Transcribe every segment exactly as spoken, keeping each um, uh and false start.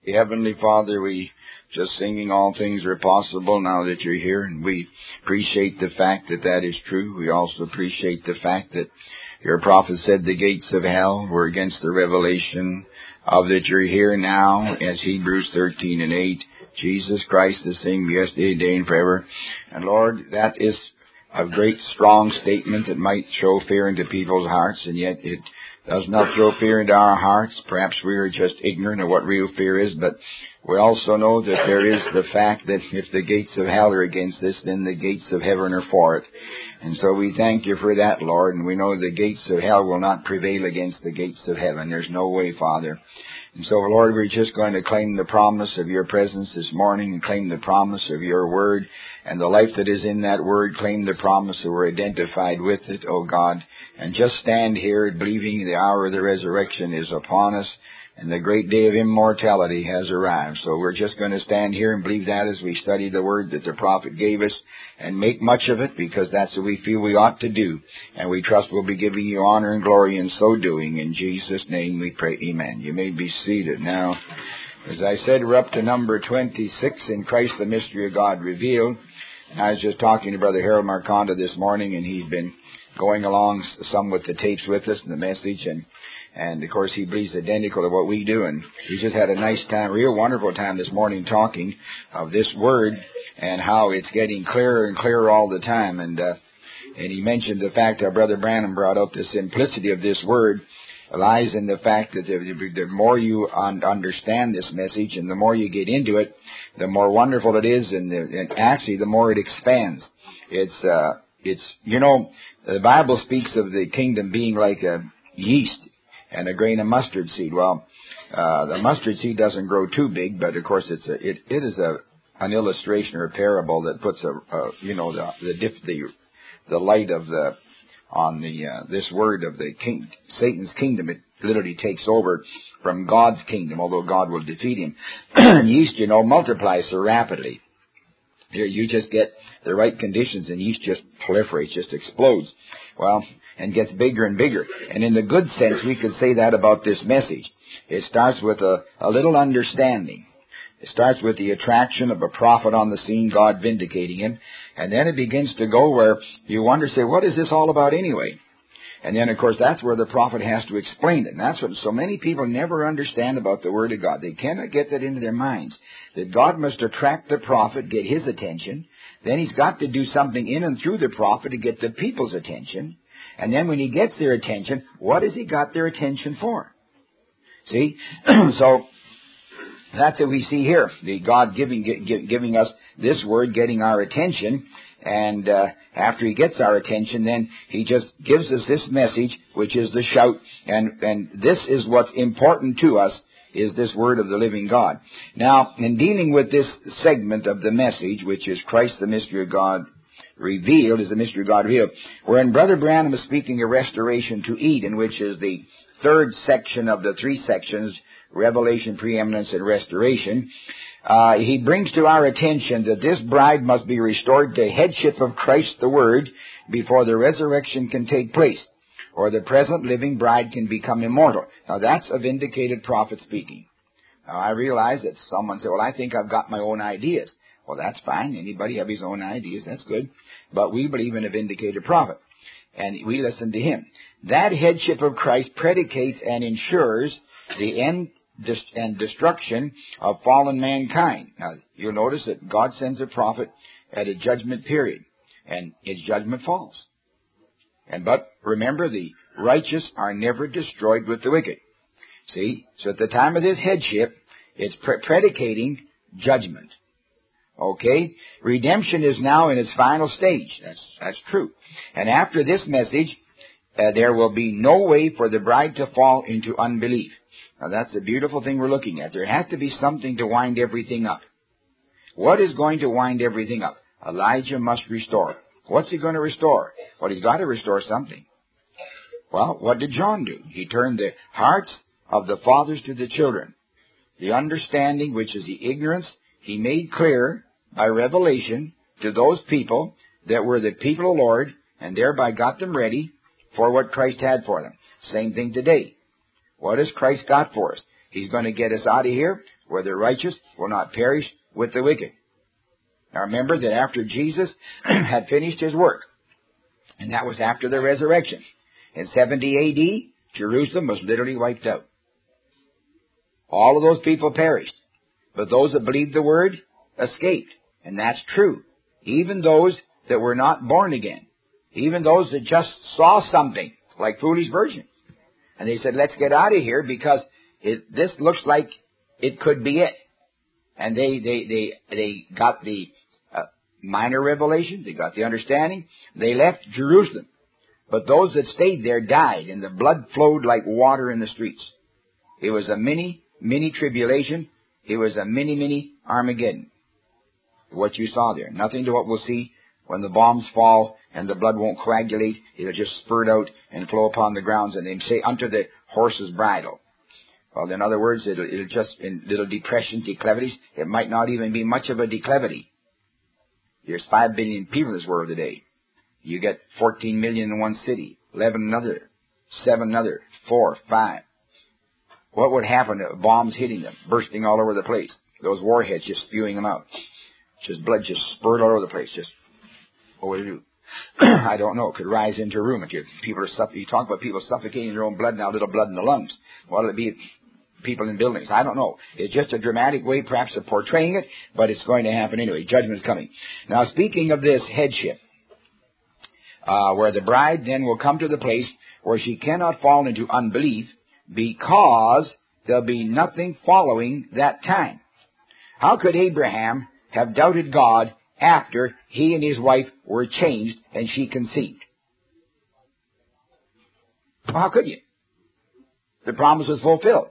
Heavenly Father, we just singing all things are possible now that you're here, and we appreciate the fact that that is true. We also appreciate the fact that your prophet said the gates of hell were against the revelation of that you're here now, as Hebrews thirteen and eight, Jesus Christ the same yesterday, today, and forever. And Lord, that is a great strong statement that might throw fear into people's hearts, and yet it does not throw fear into our hearts. Perhaps we are just ignorant of what real fear is, but we also know that there is the fact that if the gates of hell are against this, then the gates of heaven are for it. And so we thank you for that, Lord, and we know the gates of hell will not prevail against the gates of heaven. There's no way, Father. And so, Lord, we're just going to claim the promise of your presence this morning and claim the promise of your word and the life that is in that word. Claim the promise that we're identified with it, oh God, and just stand here believing the hour of the resurrection is upon us and the great day of immortality has arrived. So we're just going to stand here and believe that as we study the word that the prophet gave us and make much of it, because that's what we feel we ought to do. And we trust we'll be giving you honor and glory in so doing. In Jesus' name we pray, amen. You may be seated. Now, as I said, we're up to number twenty-six, in Christ the Mystery of God Revealed. And I was just talking to Brother Harold Marconda this morning, and he's been going along some with the tapes with us and the message, and And, of course, he believes identical to what we do. And he just had a nice time, real wonderful time this morning talking of this word and how it's getting clearer and clearer all the time. And uh, and he mentioned the fact that Brother Branham brought out the simplicity of this word lies in the fact that the, the more you un- understand this message and the more you get into it, the more wonderful it is, and, the, and actually the more it expands. It's, uh, it's you know, the Bible speaks of the kingdom being like a yeast and a grain of mustard seed. Well, uh, the mustard seed doesn't grow too big, but of course it's a, it, it is a, an illustration or a parable that puts a, a you know, the, the, diff, the, the light of the, on the, uh, this word of the king, Satan's kingdom. It literally takes over from God's kingdom, although God will defeat him. Yeast, you know, multiplies so rapidly. Here you just get the right conditions and yeast just proliferates, just explodes. Well, and gets bigger and bigger. And in the good sense, we could say that about this message. It starts with a, a little understanding. It starts with the attraction of a prophet on the scene, God vindicating him. And then it begins to go where you wonder, say, what is this all about anyway? And then, of course, that's where the prophet has to explain it. And that's what so many people never understand about the Word of God. They cannot get that into their minds, that God must attract the prophet, get his attention. Then he's got to do something in and through the prophet to get the people's attention. And then when he gets their attention, what has he got their attention for? See? So that's what we see here. The God giving gi- giving us this word, getting our attention. And uh, after he gets our attention, then he just gives us this message, which is the shout. And, and this is what's important to us, is this word of the living God. Now, in dealing with this segment of the message, which is Christ the Mystery of God Revealed, is the mystery of God revealed, wherein Brother Branham is speaking of restoration to Eden, which is the third section of the three sections, revelation, preeminence, and restoration. Uh, he brings to our attention that this bride must be restored to headship of Christ the Word before the resurrection can take place, or the present living bride can become immortal. Now that's a vindicated prophet speaking. Now I realize that someone said, well, I think I've got my own ideas. Well, that's fine. Anybody have his own ideas. That's good. But we believe in a vindicated prophet, and we listen to him. That headship of Christ predicates and ensures the end and destruction of fallen mankind. Now, you'll notice that God sends a prophet at a judgment period, and his judgment falls. And but remember, the righteous are never destroyed with the wicked. See? So at the time of this headship, it's pre- predicating judgment. Okay? Redemption is now in its final stage. That's, that's true. And after this message, uh, there will be no way for the bride to fall into unbelief. Now that's a beautiful thing we're looking at. There has to be something to wind everything up. What is going to wind everything up? Elijah must restore. What's he going to restore? Well, he's got to restore something. Well, what did John do? He turned the hearts of the fathers to the children. The understanding, which is the ignorance, he made clear by revelation to those people that were the people of the Lord, and thereby got them ready for what Christ had for them. Same thing today. What has Christ got for us? He's going to get us out of here where the righteous will not perish with the wicked. Now remember that after Jesus had finished his work, and that was after the resurrection, in seventy A D, Jerusalem was literally wiped out. All of those people perished, but those that believed the word escaped. And that's true. Even those that were not born again. Even those that just saw something, like foolish virgins. And they said, let's get out of here because it, this looks like it could be it. And they, they, they, they got the uh, minor revelation. They got the understanding. They left Jerusalem. But those that stayed there died, and the blood flowed like water in the streets. It was a mini, mini tribulation. It was a mini, mini Armageddon. What you saw there. Nothing to what we'll see when the bombs fall and the blood won't coagulate. It'll just spurt out and flow upon the grounds, and they say, unto the horse's bridle. Well, in other words, it'll, it'll just, in little depression, declivities, it might not even be much of a declivity. There's five billion people in this world today. You get fourteen million in one city, eleven another, seven another, four, five. What would happen to bombs hitting them, bursting all over the place? Those warheads just spewing them out. Just blood just spurred all over the place. Just, what would it do? I don't know. It could rise into a room. If you, people are suff- you talk about people suffocating their own blood, now little blood in the lungs. What'll it be? People in buildings. I don't know. It's just a dramatic way perhaps of portraying it, but it's going to happen anyway. Judgment's coming. Now speaking of this headship, uh, where the bride then will come to the place where she cannot fall into unbelief because there'll be nothing following that time. How could Abraham have doubted God after he and his wife were changed and she conceived? Well, how could you? The promise was fulfilled.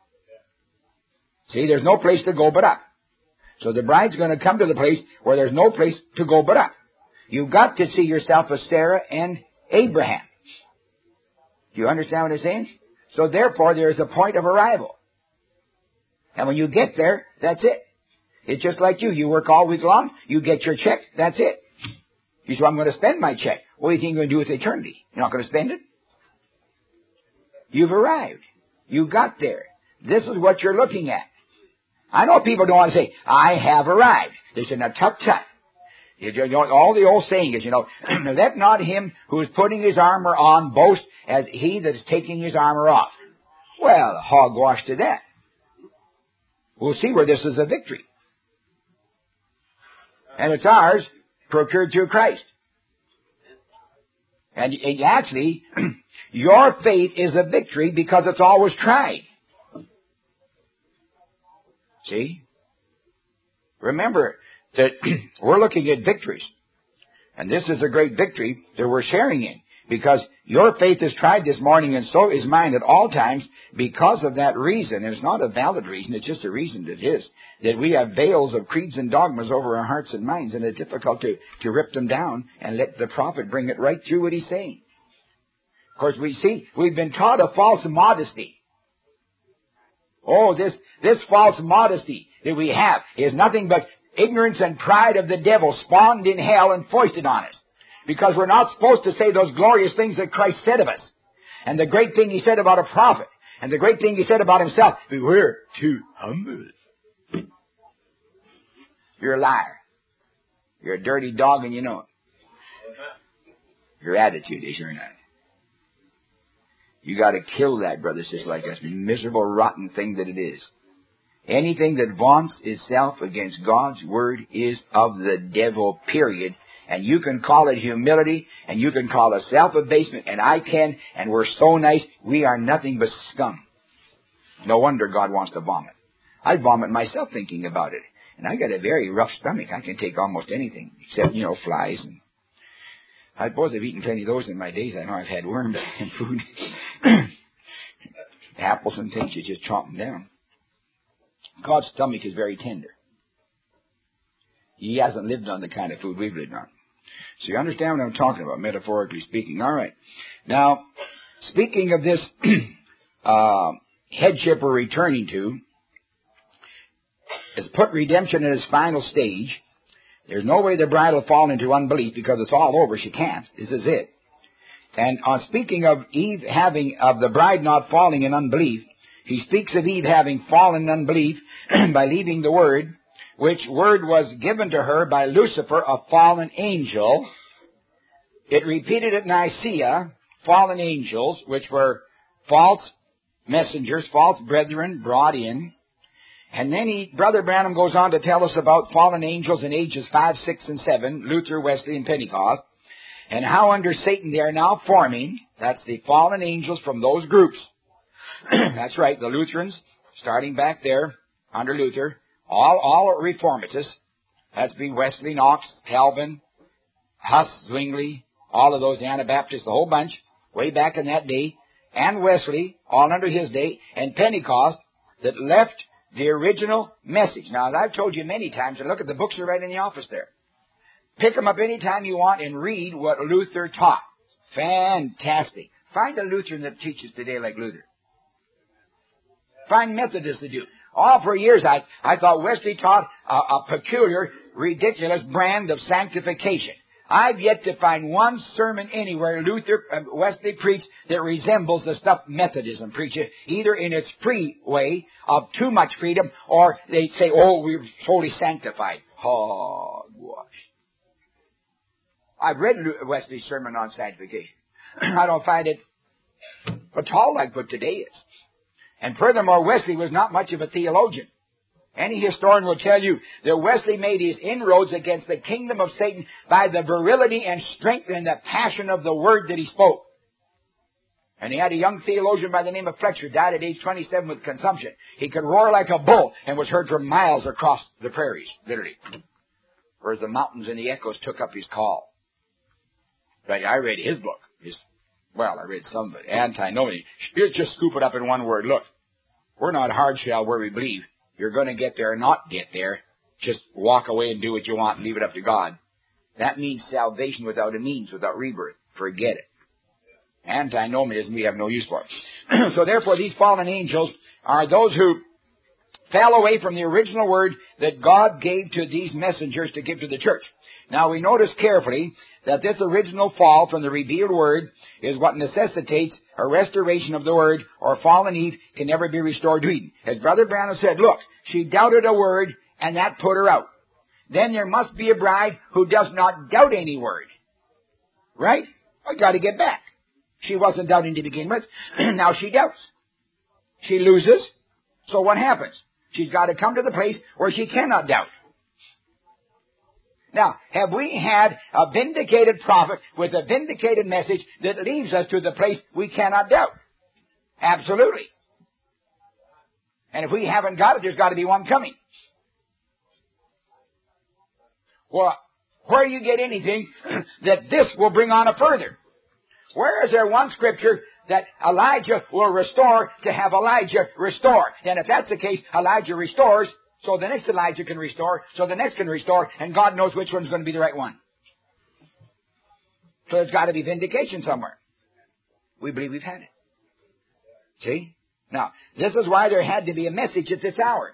See, there's no place to go but up. So the bride's going to come to the place where there's no place to go but up. You've got to see yourself as Sarah and Abraham. Do you understand what I'm saying? So therefore, there is a point of arrival. And when you get there, that's it. It's just like you. You work all week long. You get your check. That's it. You say, well, I'm going to spend my check. What do you think you're going to do with eternity? You're not going to spend it? You've arrived. You got there. This is what you're looking at. I know people don't want to say, I have arrived. They say, now, tut, tut. You know, all the old saying is, you know, let not him who is putting his armor on boast as he that is taking his armor off. Well, hogwash to that. We'll see where this is a victory. And it's ours, procured through Christ. And, and actually, your faith is a victory because it's always tried. See? Remember that we're looking at victories. And this is a great victory that we're sharing in. Because your faith is tried this morning, and so is mine at all times because of that reason. And it's not a valid reason, it's just a reason that it is. That we have veils of creeds and dogmas over our hearts and minds, and it's difficult to, to rip them down and let the prophet bring it right through what he's saying. Of course, we see, we've been taught a false modesty. Oh, this, this false modesty that we have is nothing but ignorance and pride of the devil spawned in hell and foisted on us. Because we're not supposed to say those glorious things that Christ said of us. And the great thing he said about a prophet. And the great thing he said about himself. Beware too humble. You're a liar. You're a dirty dog and you know it. Your attitude is you're not. You got to kill that, brother, sister, like this miserable, rotten thing that it is. Anything that vaunts itself against God's word is of the devil, period. And you can call it humility, and you can call it self-abasement, and I can, and we're so nice, we are nothing but scum. No wonder God wants to vomit. I vomit myself thinking about it. And I got a very rough stomach. I can take almost anything, except, you know, flies. And I suppose I've eaten plenty of those in my days. I know I've had worms in food. Apples and things, you just chomp them down. God's stomach is very tender. He hasn't lived on the kind of food we've lived on. So you understand what I'm talking about, metaphorically speaking. All right. Now, speaking of this uh, headship we're returning to, has put redemption in its final stage. There's no way the bride will fall into unbelief because it's all over. She can't. This is it. And on speaking of Eve having, of the bride not falling in unbelief, he speaks of Eve having fallen in unbelief by leaving the Word, which Word was given to her by Lucifer, a fallen angel. It repeated at Nicaea, fallen angels, which were false messengers, false brethren brought in. And then he, Brother Branham goes on to tell us about fallen angels in ages five, six, and seven, Luther, Wesley, and Pentecost, and how under Satan they are now forming. That's the fallen angels from those groups. That's right, the Lutherans, starting back there under Luther, all all reformatists. That's be Wesley, Knox, Calvin, Huss, Zwingli, all of those Anabaptists, the whole bunch, way back in that day, and Wesley, all under his day, and Pentecost, that left the original message. Now, as I've told you many times, and look at the books are right in the office there. Pick them up any time you want and read what Luther taught. Fantastic. Find a Lutheran that teaches today like Luther. Find Methodists that do. All for years I, I thought Wesley taught a, a peculiar, ridiculous brand of sanctification. I've yet to find one sermon anywhere Luther, uh, Wesley preached that resembles the stuff Methodism preaches, either in its free way of too much freedom, or they say, oh, we're fully sanctified. Hogwash. I've read Wesley's sermon on sanctification. I don't find it at all like what today is. And furthermore, Wesley was not much of a theologian. Any historian will tell you that Wesley made his inroads against the kingdom of Satan by the virility and strength and the passion of the word that he spoke. And he had a young theologian by the name of Fletcher, died at age twenty-seven with consumption. He could roar like a bull and was heard for miles across the prairies, literally. Whereas the mountains and the echoes took up his call. But I read his book. His, well, I read some of it. Antinomian. Just scoop it up in one word. Look, we're not hard shell where we believe. You're going to get there or not get there. Just walk away and do what you want and leave it up to God. That means salvation without a means, without rebirth. Forget it. Antinomianism we have no use for. So therefore these fallen angels are those who fell away from the original word that God gave to these messengers to give to the church. Now we notice carefully that this original fall from the revealed word is what necessitates a restoration of the word, or fallen Eve can never be restored to Eden. As Brother Branham said, look, she doubted a word and that put her out. Then there must be a bride who does not doubt any word. Right? I got to get back. She wasn't doubting to begin with. Now she doubts. She loses. So what happens? She's got to come to the place where she cannot doubt. Now, have we had a vindicated prophet with a vindicated message that leads us to the place we cannot doubt? Absolutely. And if we haven't got it, there's got to be one coming. Well, where do you get anything that this will bring on a further? Where is there one scripture that Elijah will restore to have Elijah restore? Then if that's the case, Elijah restores, so the next Elijah can restore, so the next can restore, and God knows which one's going to be the right one. So there's got to be vindication somewhere. We believe we've had it. See? Now, this is why there had to be a message at this hour.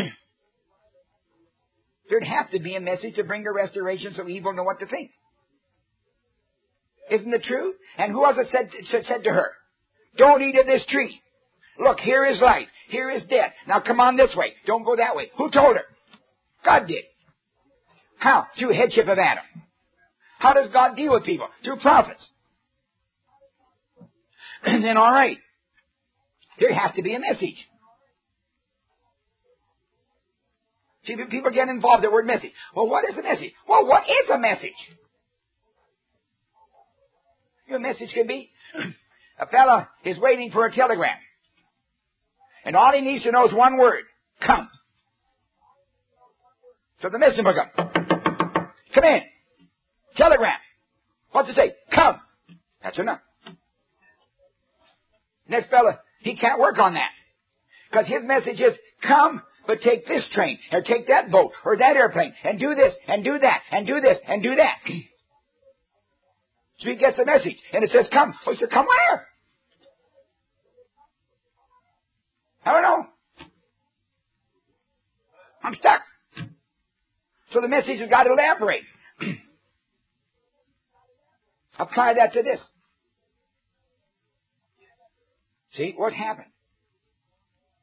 There'd have to be a message to bring a restoration so evil know what to think. Isn't it true? And who was it said, said to her? Don't eat of this tree. Look, here is life. Here is death. Now come on this way. Don't go that way. Who told her? God did. How? Through headship of Adam. How does God deal with people? Through prophets. And then, all right, there has to be a message. See, people get involved in the word message. Well, what is a message? Well, what is a message? Your message can be, a fella is waiting for a telegram. And all he needs to know is one word. Come. So the messenger will come. Come in. Telegram. What's it say? Come. That's enough. Next fella, he can't work on that. Because his message is, come, but take this train, or take that boat, or that airplane, and do this, and do that, and do this, and do that. So he gets a message, and it says, come. Oh, he said, come where? I don't know. I'm stuck. So the message has got to elaborate. Apply that to this. See, what happened?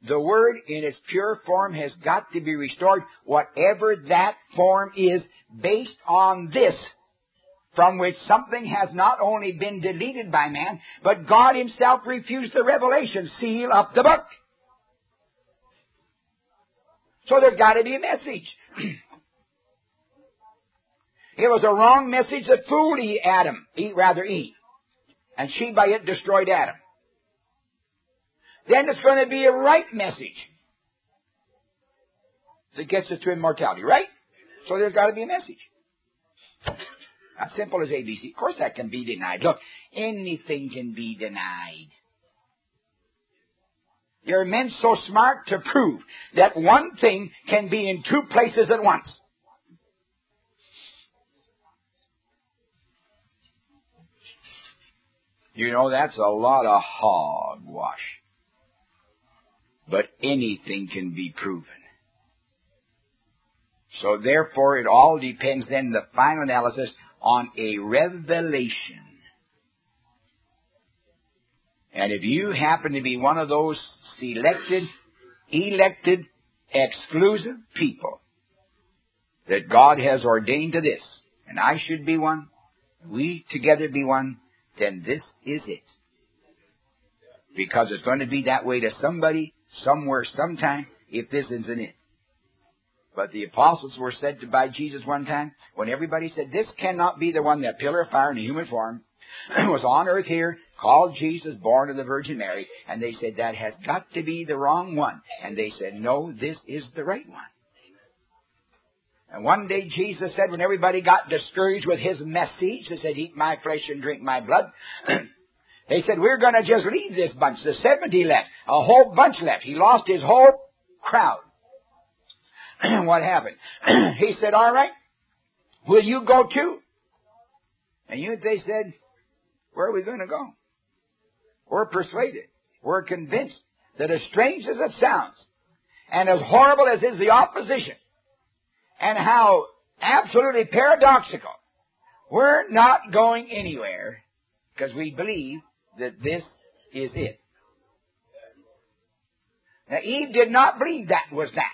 The Word in its pure form has got to be restored, whatever that form is, based on this, from which something has not only been deleted by man, but God Himself refused the revelation. Seal up the book. So there's got to be a message. It was a wrong message that fooled Adam, rather Eve. And she by it destroyed Adam. Then it's going to be a right message that gets us to immortality, right? So there's got to be a message. As simple as A B C. Of course that can be denied. Look, anything can be denied. There are men so smart to prove that one thing can be in two places at once. You know, that's a lot of hogwash. But anything can be proven. So therefore it all depends then, the final analysis, on a revelation. And if you happen to be one of those selected, elected, exclusive people that God has ordained to this, and I should be one, we together be one, then this is it. Because it's going to be that way to somebody, somewhere, sometime, if this isn't it. But the apostles were said to by Jesus one time, when everybody said, this cannot be the one, that pillar of fire in a human form, was on earth here, called Jesus, born of the Virgin Mary, and they said, that has got to be the wrong one. And they said, no, this is the right one. And one day Jesus said, when everybody got discouraged with His message, they said, eat my flesh and drink my blood, they said, we're going to just leave this bunch. The seventy left. A whole bunch left. He lost his whole crowd. What happened? He said, all right, will you go too? And you, they said, where are we going to go? We're persuaded. We're convinced that as strange as it sounds, and as horrible as is the opposition, and how absolutely paradoxical, we're not going anywhere because we believe that this is it. Now, Eve did not believe that was that.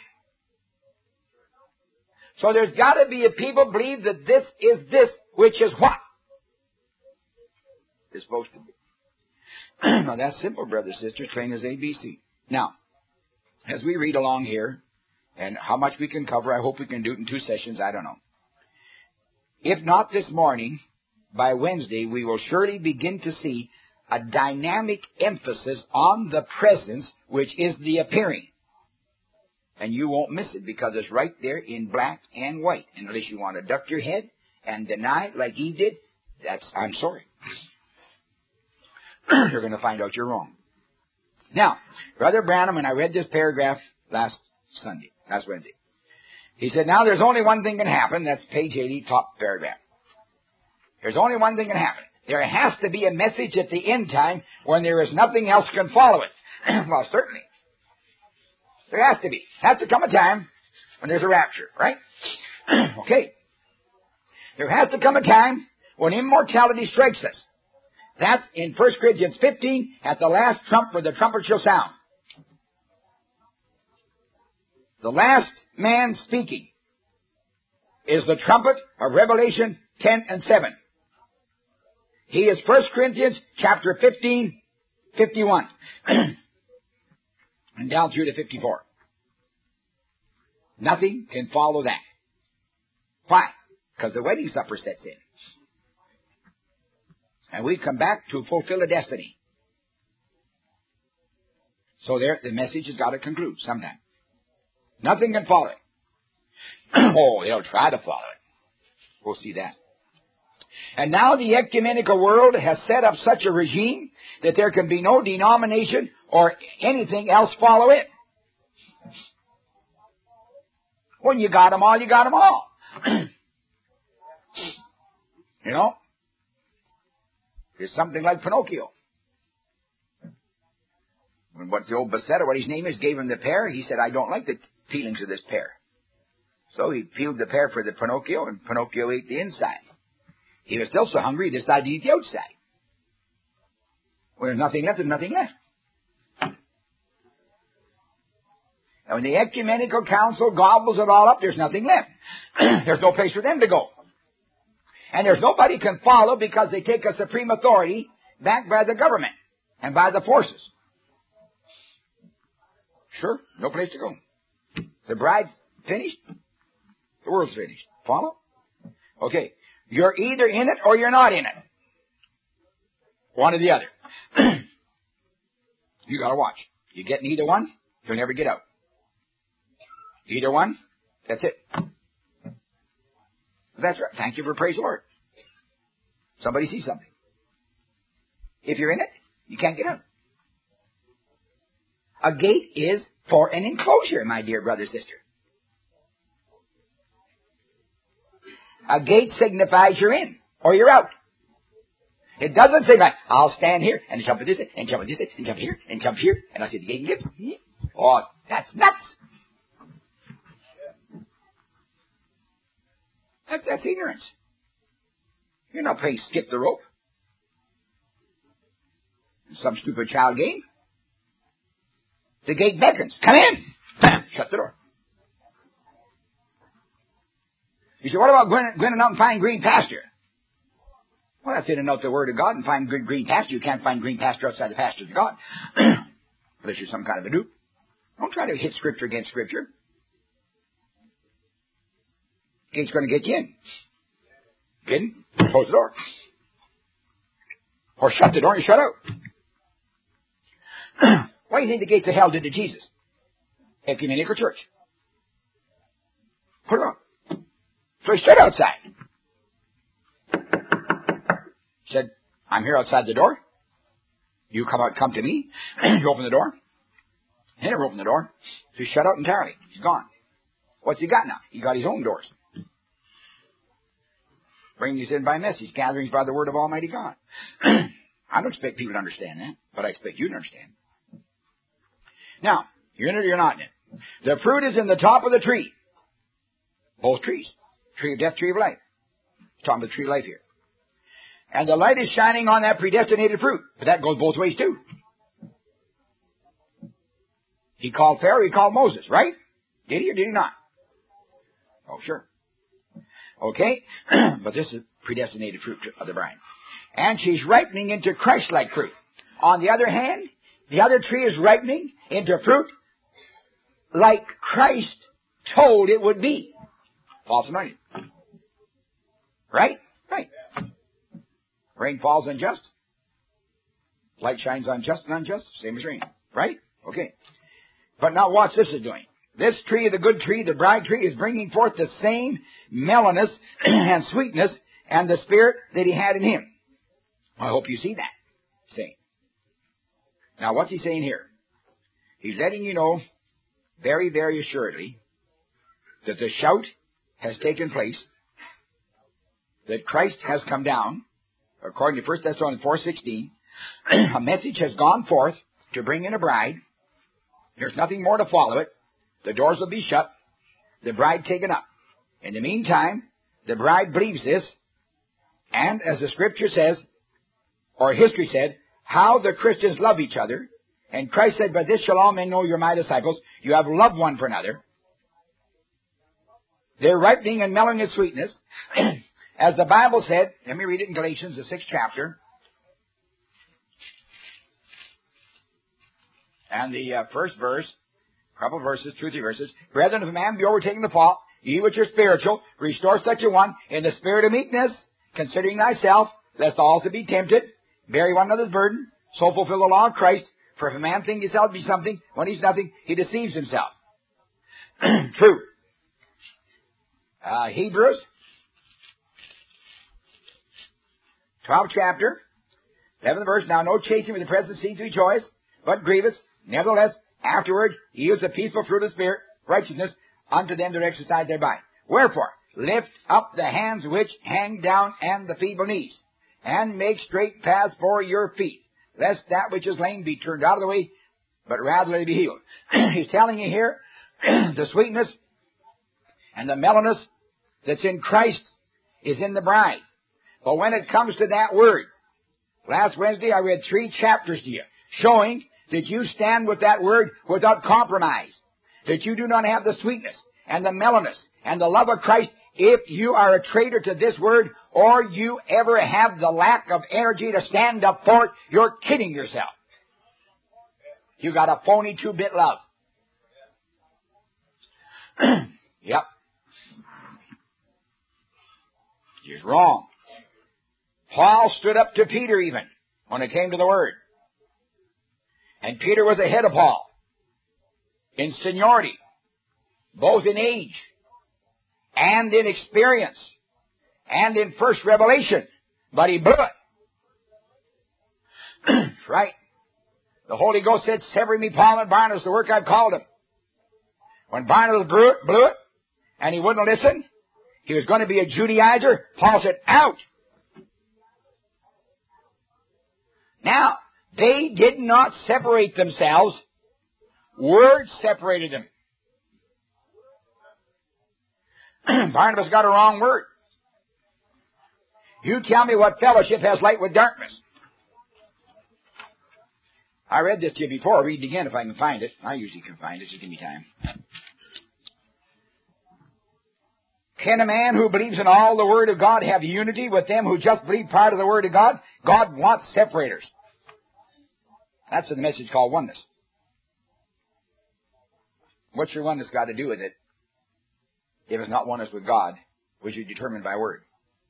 So there's got to be a people believe that this is this, which is what it's supposed to be. Now, that's simple, brothers and sisters, plain as A B C. Now, as we read along here, and how much we can cover, I hope we can do it in two sessions, I don't know. If not this morning, by Wednesday, we will surely begin to see a dynamic emphasis on the presence, which is the appearing. And you won't miss it because it's right there in black and white. And unless you want to duck your head and deny it like Eve did, that's, I'm sorry. You're going to find out you're wrong. Now, Brother Branham, and I read this paragraph last Sunday, last Wednesday. He said, now there's only one thing can happen. That's page eighty, top paragraph. There's only one thing can happen. There has to be a message at the end time when there is nothing else can follow it. Well, certainly. There has to be. Has to come a time when there's a rapture, right? Okay. There has to come a time when immortality strikes us. That's in First Corinthians fifteen, at the last trump where the trumpet shall sound. The last man speaking is the trumpet of Revelation ten and seven. He is First Corinthians chapter fifteen, fifty-one. And down through to fifty-four. Nothing can follow that. Why? Because the wedding supper sets in. And we come back to fulfill a destiny. So there, the message has got to conclude sometime. Nothing can follow it. Oh, they'll try to follow it. We'll see that. And now the ecumenical world has set up such a regime that there can be no denomination or anything else follow it. When you got them all, you got them all. You know? It's something like Pinocchio. When what's the old Becerra, what his name is, gave him the pear, he said, I don't like the peelings of this pear. So he peeled the pear for the Pinocchio, and Pinocchio ate the inside. He was still so hungry, he decided to eat the outside. When there's nothing left, there's nothing left. And when the ecumenical council gobbles it all up, there's nothing left. There's no place for them to go. And there's nobody can follow because they take a supreme authority backed by the government and by the forces. Sure, no place to go. The bride's finished. The world's finished. Follow? Okay. You're either in it or you're not in it. One or the other. You gotta watch. You get in either one, you'll never get out. Either one, that's it. That's right. Thank you for praise the Lord. Somebody sees something. If you're in it, you can't get out. A gate is for an enclosure, my dear brother, sister. A gate signifies you're in or you're out. It doesn't say like, I'll stand here and jump at this and jump at this and jump here and jump here and I'll see the gate and get. Oh, that's nuts. That's, that's ignorance. You're not playing skip the rope. Some stupid child game. The gate beckons. Come in. Bam. Shut the door. You say, what about going, going out and find green pasture? Well, that's in and out the Word of God and find good green pasture. You can't find green pasture outside the pastures of God. Unless you're some kind of a dupe. Don't try to hit Scripture against Scripture. Gate's going to get you in. Get in, close the door. Or shut the door and shut out. Why do you think the gates of hell did to Jesus? Ecumenical church. Put it on. So he stood outside. Said, I'm here outside the door. You come out, come to me. You open the door. He never opened the door. So he's shut out entirely. He's gone. What's he got now? He got his own doors. Bringing us in by message, gatherings by the word of Almighty God. I don't expect people to understand that, but I expect you to understand. Now, you're in it or you're not in it. The fruit is in the top of the tree. Both trees. Tree of death, tree of life. He's talking about the tree of life here. And the light is shining on that predestinated fruit. But that goes both ways too. He called Pharaoh, he called Moses, right? Did he or did he not? Oh, sure. Okay, but this is predestinated fruit of the bride. And she's ripening into Christ-like fruit. On the other hand, the other tree is ripening into fruit like Christ told it would be. False anointing. Right? Right. Rain falls on just. Light shines on just and unjust. Same as rain. Right? Okay. But now watch this is doing. This tree, the good tree, the bride tree, is bringing forth the same mellowness and sweetness and the spirit that he had in him. I hope you see that. See. Now, what's he saying here? He's letting you know very, very assuredly that the shout has taken place, that Christ has come down, according to First Thessalonians four sixteen. A message has gone forth to bring in a bride. There's nothing more to follow it. The doors will be shut, the bride taken up. In the meantime, the bride believes this, and as the Scripture says, or history said, how the Christians love each other. And Christ said, by this shall all men know you're my disciples. You have loved one for another. They're ripening and mellowing its sweetness. As the Bible said, let me read it in Galatians, the sixth chapter. And the uh, first verse, a couple of verses, two or three verses. Brethren, if a man be overtaken to fault, ye which are spiritual, restore such a one in the spirit of meekness, considering thyself, lest also be tempted. Bear one another's burden, so fulfill the law of Christ. For if a man think himself to be something, when he's nothing, he deceives himself. True. Uh, Hebrews, twelfth chapter, eleventh verse. Now no chasing with the present seems to be joyous, but grievous. Nevertheless, afterward yields a peaceful fruit of the Spirit, righteousness, unto them that exercise thereby. Wherefore, lift up the hands which hang down and the feeble knees, and make straight paths for your feet, lest that which is lame be turned out of the way, but rather let it be healed. He's telling you here, the sweetness and the mellowness that's in Christ is in the bride. But when it comes to that word, last Wednesday I read three chapters to you, showing that you stand with that word without compromise. that you do not have the sweetness and the mellowness and the love of Christ, if you are a traitor to this word, or you ever have the lack of energy to stand up for it, you're kidding yourself. You got a phony two-bit love. Yep. He's wrong. Paul stood up to Peter even when it came to the word. And Peter was ahead of Paul in seniority, both in age and in experience and in first revelation. But he blew it. Right. The Holy Ghost said, sever me, Paul and Barnabas, the work I've called him. When Barnabas blew it, blew it, and he wouldn't listen, he was going to be a Judaizer, Paul said, out. Now, they did not separate themselves. Word separated them. Barnabas got a wrong word. You tell me what fellowship has light with darkness. I read this to you before. I'll read it again if I can find it. I usually can find it. Just give me time. Can a man who believes in all the Word of God have unity with them who just believe part of the Word of God? God wants separators. That's the message called oneness. What's your oneness got to do with it? If it's not oneness with God, which is determined by Word.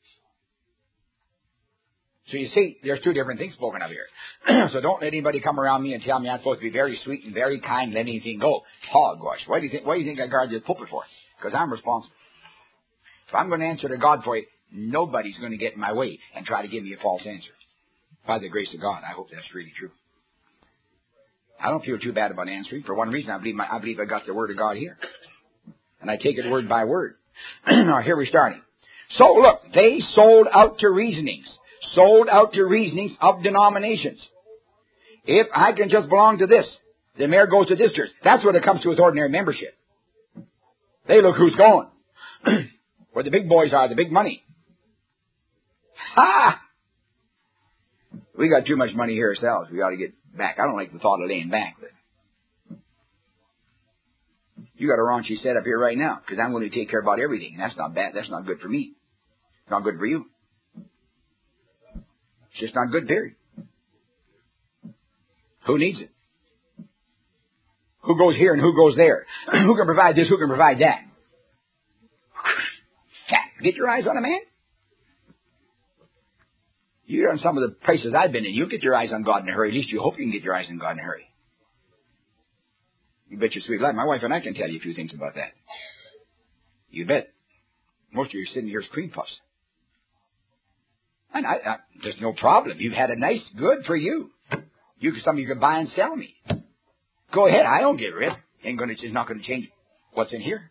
So you see, there's two different things spoken of here. So don't let anybody come around me and tell me I'm supposed to be very sweet and very kind and let anything go. Hogwash. Why do you think, why do you think I guard this pulpit for? Because I'm responsible. If I'm going to answer to God for you, nobody's going to get in my way and try to give me a false answer. By the grace of God, I hope that's really true. I don't feel too bad about answering. For one reason, I believe my, I believe I got the Word of God here. And I take it word by word. Now, here we're starting. So, look, they sold out to reasonings. Sold out to reasonings of denominations. If I can just belong to this, the mayor goes to this church. That's what it comes to with ordinary membership. They look who's going. Where the big boys are, the big money. Ha! We got too much money here ourselves. We ought to get back. I don't like the thought of laying back, but you got a raunchy setup here right now, because I'm going to take care about everything. That's not bad. That's not good for me. It's not good for you. It's just not good, period. Who needs it? Who goes here and who goes there? Who can provide this? Who can provide that? Get your eyes on a man. You're in some of the places I've been in. You get your eyes on God in a hurry. At least you hope you can get your eyes on God in a hurry. You bet your sweet life. My wife and I can tell you a few things about that. You bet. Most of you are sitting here as cream puffs. And I, I, there's no problem. You've had a nice, good for you. You, some of you can buy and sell me. Go ahead. I don't get rid. Ain't gonna. It's not going to change what's in here.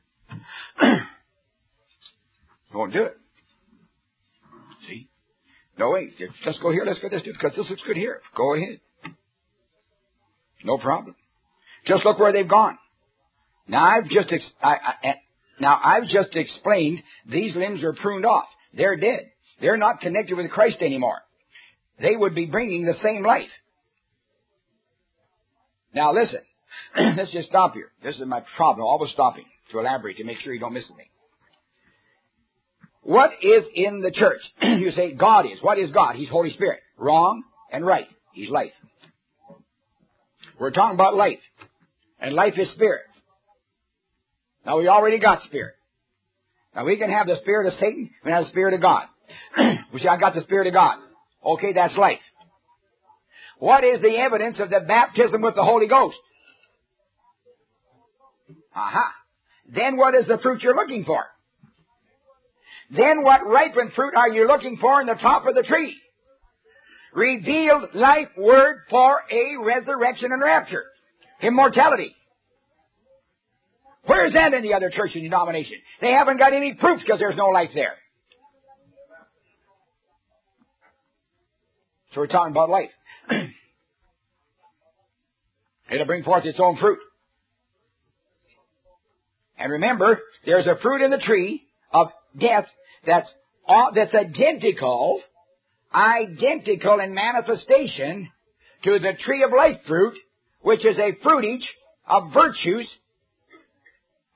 Won't do it. See? No way. Just go here. Let's go this dude because this looks good here. Go ahead. No problem. Just look where they've gone. Now I've just ex- I, I, now I've just explained these limbs are pruned off. They're dead. They're not connected with Christ anymore. They would be bringing the same life. Now listen. Let's just stop here. This is my problem. Always stopping to elaborate to make sure you don't miss me. What is in the church? You say God is. What is God? He's Holy Spirit. Wrong and right. He's life. We're talking about life. And life is spirit. Now we already got spirit. Now we can have the spirit of Satan. We can have the spirit of God. We say, I got the spirit of God. Okay, that's life. What is the evidence of the baptism with the Holy Ghost? Aha. Then what is the fruit you're looking for? Then what ripened fruit are you looking for in the top of the tree? Revealed life word for a resurrection and rapture. Immortality. Where is that in the other church and denomination? They haven't got any proof because there's no life there. So we're talking about life. It'll bring forth its own fruit. And remember, there's a fruit in the tree of death that's uh, that's identical, identical in manifestation to the tree of life fruit, which is a fruitage of virtues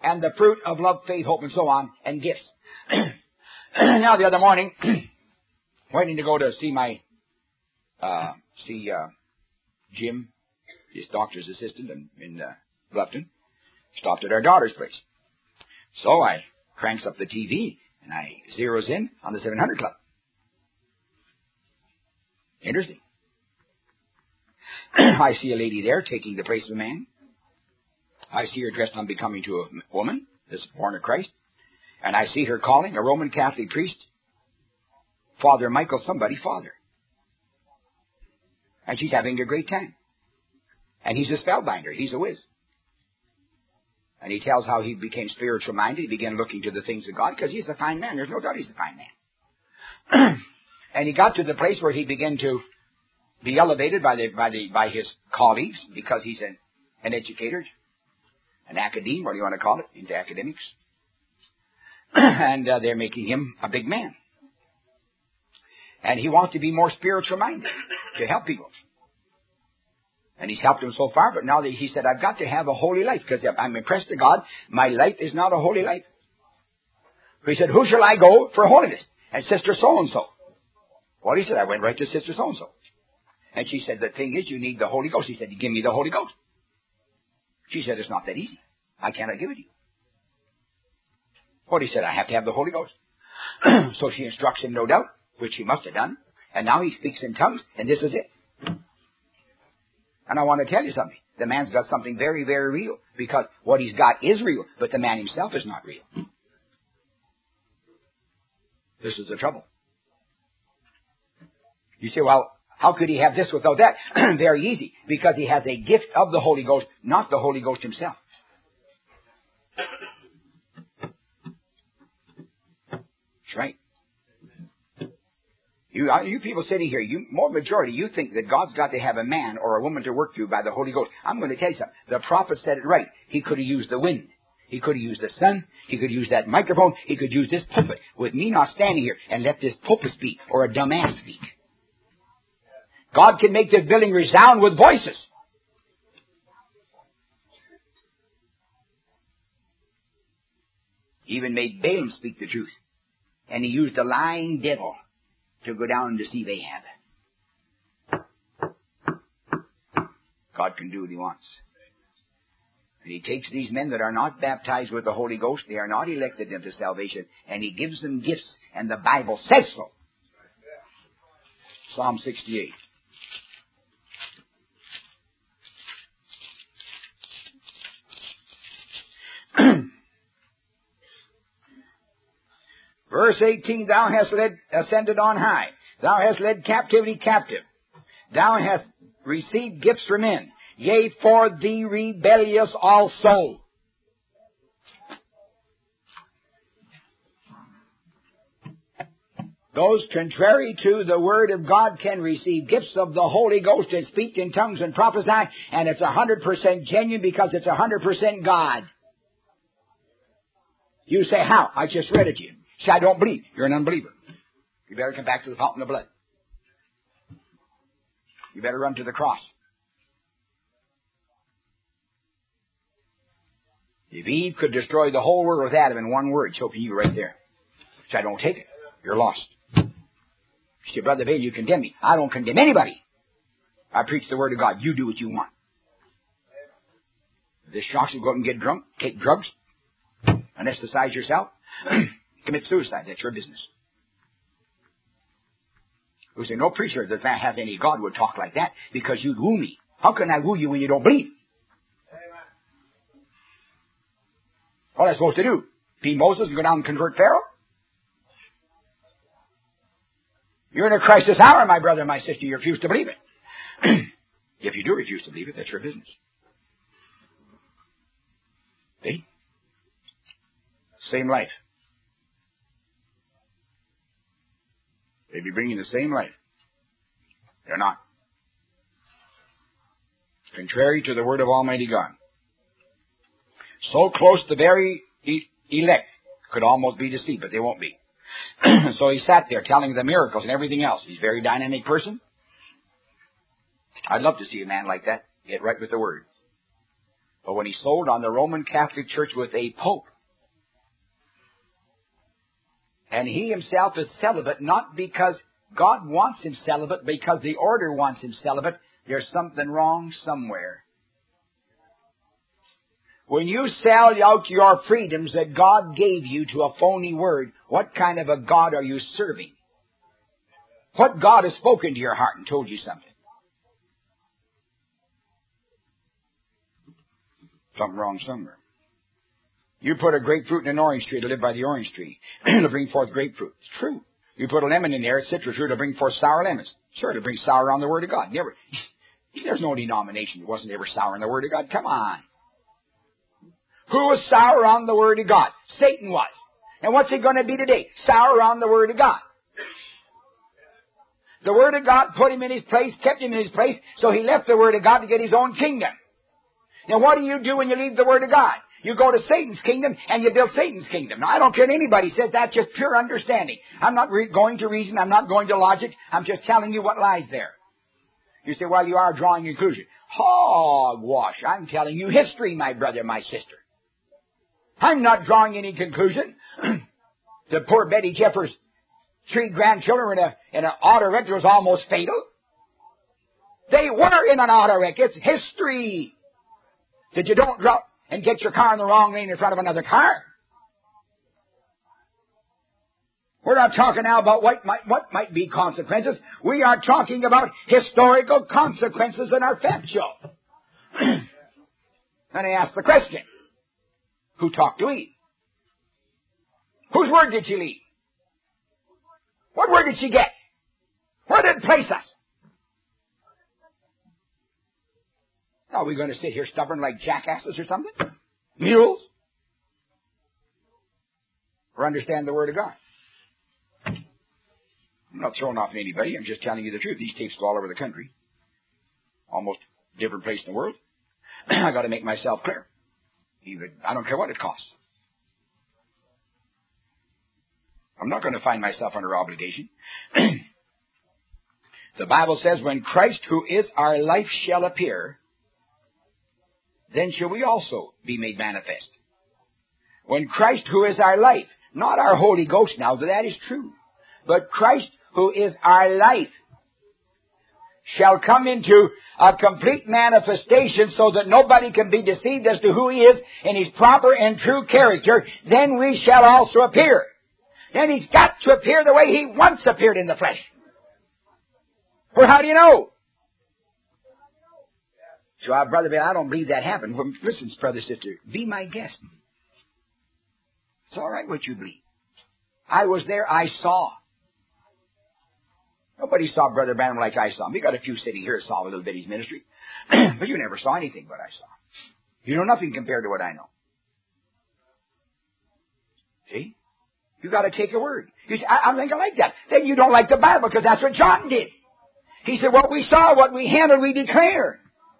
and the fruit of love, faith, hope, and so on, and gifts. Now, the other morning, waiting to go to see my, uh, see, uh, Jim, his doctor's assistant in, in uh, Bluffton, stopped at our daughter's place. So I cranks up the T V, and I zeroes in on the seven hundred Club. Interesting. I see a lady there taking the place of a man. I see her dressed unbecoming to a woman, this born of Christ. And I see her calling a Roman Catholic priest, Father Michael somebody, Father. And she's having a great time. And he's a spellbinder. He's a whiz. And he tells how he became spiritual minded. He began looking to the things of God because he's a fine man. There's no doubt he's a fine man. And he got to the place where he began to be elevated by the by the by his colleagues because he's an, an educator, an academe, what do you want to call it, into academics. And uh, they're making him a big man. And he wants to be more spiritual minded to help people. And he's helped them so far, but now that he said, I've got to have a holy life because if I'm impressed to God, my life is not a holy life. So he said, who shall I go for holiness? And Sister so-and-so. Well, he said, I went right to Sister so-and-so. And she said, the thing is, you need the Holy Ghost. He said, give me the Holy Ghost. She said, it's not that easy. I cannot give it to you. Well, he said, I have to have the Holy Ghost. So she instructs him, no doubt, which he must have done. And now he speaks in tongues, and this is it. And I want to tell you something. The man's got something very, very real. Because what he's got is real, but the man himself is not real. This is the trouble. You say, well, how could he have this without that? Very easy. Because he has a gift of the Holy Ghost, not the Holy Ghost himself. That's right. You, you people sitting here, you more majority, you think that God's got to have a man or a woman to work through by the Holy Ghost. I'm going to tell you something. The prophet said it right. He could have used the wind. He could have used the sun. He could use that microphone. He could use this pulpit with me not standing here and let this pulpit speak or a dumbass speak. God can make this building resound with voices. He even made Balaam speak the truth. And he used the lying devil to go down and deceive Ahab. God can do what he wants. And he takes these men that are not baptized with the Holy Ghost, they are not elected into salvation, and he gives them gifts, and the Bible says so. Psalm sixty-eight. Verse eighteen, thou hast led, ascended on high. Thou hast led captivity captive. Thou hast received gifts from men. Yea, for the rebellious also. Those contrary to the Word of God can receive gifts of the Holy Ghost and speak in tongues and prophesy, and it's a hundred percent genuine because it's a hundred percent God. You say, how? I just read it to you. See, I don't believe. You're an unbeliever. You better come back to the fountain of blood. You better run to the cross. If Eve could destroy the whole world with Adam in one word, so can you right there. So I don't take it. You're lost. You say, Brother Bailey, you condemn me. I don't condemn anybody. I preach the Word of God. You do what you want. If this shocks you, go out and get drunk, take drugs, anesthetize yourself, commit suicide. That's your business. Who say, no preacher that has any God would talk like that because you'd woo me. How can I woo you when you don't believe? What am I supposed to do? Be Moses and go down and convert Pharaoh? You're in a crisis hour, my brother and my sister. You refuse to believe it. If you do refuse to believe it, that's your business. See? Same life. They'd be bringing the same life. They're not. Contrary to the word of Almighty God. So close the very elect could almost be deceived, but they won't be. So he sat there telling the miracles and everything else. He's a very dynamic person. I'd love to see a man like that get right with the Word. But when he sold on the Roman Catholic Church with a pope, and he himself is celibate, not because God wants him celibate, because the order wants him celibate, there's something wrong somewhere. When you sell out your freedoms that God gave you to a phony word, what kind of a God are you serving? What God has spoken to your heart and told you something? Something wrong somewhere. You put a grapefruit in an orange tree to live by the orange tree. It'll bring forth grapefruit. It's true. You put a lemon in there, a citrus fruit, it'll bring forth sour lemons. Sure, it'll bring sour on the Word of God. Never. There's no denomination that wasn't ever sour on the Word of God. Come on. Who was sour on the Word of God? Satan was. And what's he going to be today? Sour on the Word of God. The Word of God put him in his place, kept him in his place, so he left the Word of God to get his own kingdom. Now what do you do when you leave the Word of God? You go to Satan's kingdom and you build Satan's kingdom. Now I don't care what anybody says, that's just pure understanding. I'm not re- going to reason, I'm not going to logic, I'm just telling you what lies there. You say, well, you are drawing a conclusion. Hogwash. I'm telling you history, my brother, my sister. I'm not drawing any conclusion. The poor Betty Jeffers' three grandchildren were in, a, in an auto wreck that was almost fatal. They were in an auto wreck. It's history. That you don't drop and get your car in the wrong lane in front of another car. We're not talking now about what might, what might be consequences. We are talking about historical consequences in our fact show. And I ask the question, who talked to Eve? Whose word did she leave? What word did she get? Where did it place us? Are we going to sit here stubborn like jackasses or something? Mules? Or understand the Word of God? I'm not throwing off anybody. I'm just telling you the truth. These tapes go all over the country. Almost different place in the world. I got to make myself clear. Even, I don't care what it costs. I'm not going to find myself under obligation. The Bible says, when Christ, who is our life, shall appear, then shall we also be made manifest. When Christ, who is our life, not our Holy Ghost now, but that is true, but Christ, who is our life, shall come into a complete manifestation so that nobody can be deceived as to who he is in his proper and true character, then we shall also appear. Then he's got to appear the way he once appeared in the flesh. Or how do you know? So, uh, Brother Bill, I don't believe that happened. Well, listen, brother, sister, be my guest. It's all right what you believe. I was there, I saw. Nobody saw Brother Branham like I saw him. We got a few sitting here who saw a little bit his ministry. But you never saw anything but I saw. You know nothing compared to what I know. See? You got to take a word. You say, I, I think I like that. Then you don't like the Bible because that's what John did. He said, what we saw, what we handled, we declare.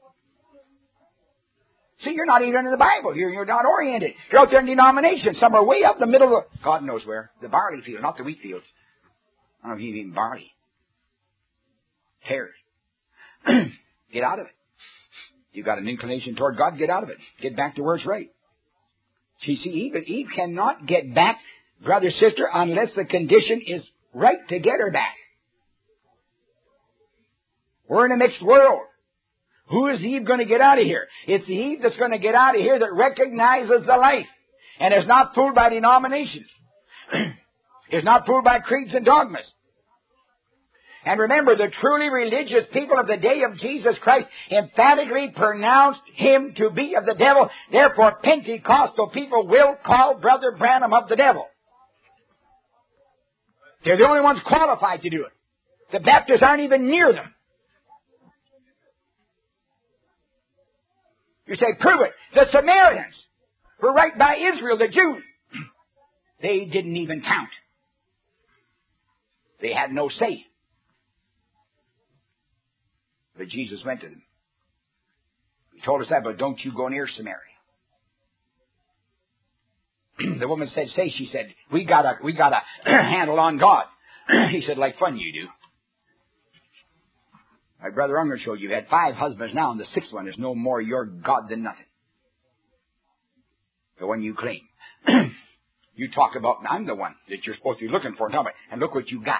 See, you're not even in the Bible. You're, you're not oriented. You're out there in denominations. Some are way up the middle of the, God knows where, the barley field, not the wheat field. I don't know if you even barley. Tares. Get out of it. You got an inclination toward God, get out of it. Get back to where it's right. See, see, Eve, Eve cannot get back, brother, sister, unless the condition is right to get her back. We're in a mixed world. Who is Eve going to get out of here? It's the Eve that's going to get out of here that recognizes the life and is not fooled by denominations. Is not fooled by creeds and dogmas. And remember, the truly religious people of the day of Jesus Christ emphatically pronounced him to be of the devil. Therefore, Pentecostal people will call Brother Branham of the devil. They're the only ones qualified to do it. The Baptists aren't even near them. You say, prove it. The Samaritans were right by Israel, the Jews. They didn't even count. They had no say. But Jesus went to them. He told us that, but don't you go near Samaria. The woman said, say, she said, we got a, we got a handle on God. He said, like fun you do. My brother Unger showed you had five husbands now, and the sixth one is no more your God than nothing. The one you claim. You talk about, I'm the one that you're supposed to be looking for and talking about, and look what you got.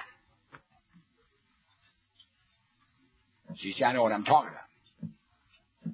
See, see, I know what I'm talking about.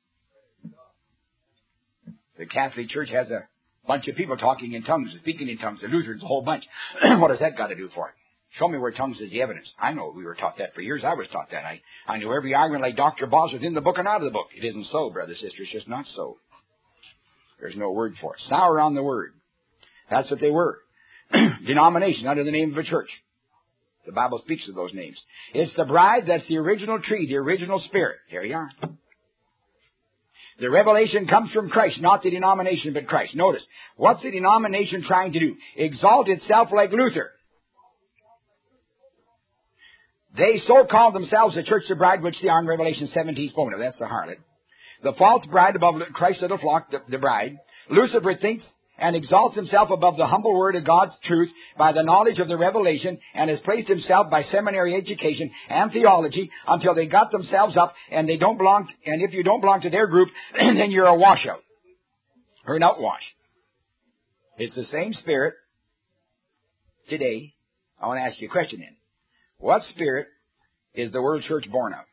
The Catholic Church has a bunch of people talking in tongues, speaking in tongues. The Lutherans, a whole bunch. What has that got to do for it? Show me where tongues is the evidence. I know we were taught that for years. I was taught that. I, I knew every argument like Doctor Boss was in the book and out of the book. It isn't so, brother, sister. It's just not so. There's no word for it. Sour on the word. That's what they were. Denomination under the name of a church. The Bible speaks of those names. It's the bride that's the original tree, the original spirit. Here you are. The revelation comes from Christ, not the denomination, but Christ. Notice, what's the denomination trying to do? Exalt itself like Luther. They so called themselves the church of bride, which they are in Revelation seventeen spoken of. That's the harlot. The false bride above Christ's little flock, the, the bride. Lucifer thinks and exalts himself above the humble word of God's truth by the knowledge of the revelation, and has placed himself by seminary education and theology until they got themselves up, and they don't belong, to, and if you don't belong to their group, then you're a washout or an outwash. It's the same spirit today. I want to ask you a question then. What spirit is the world church born of?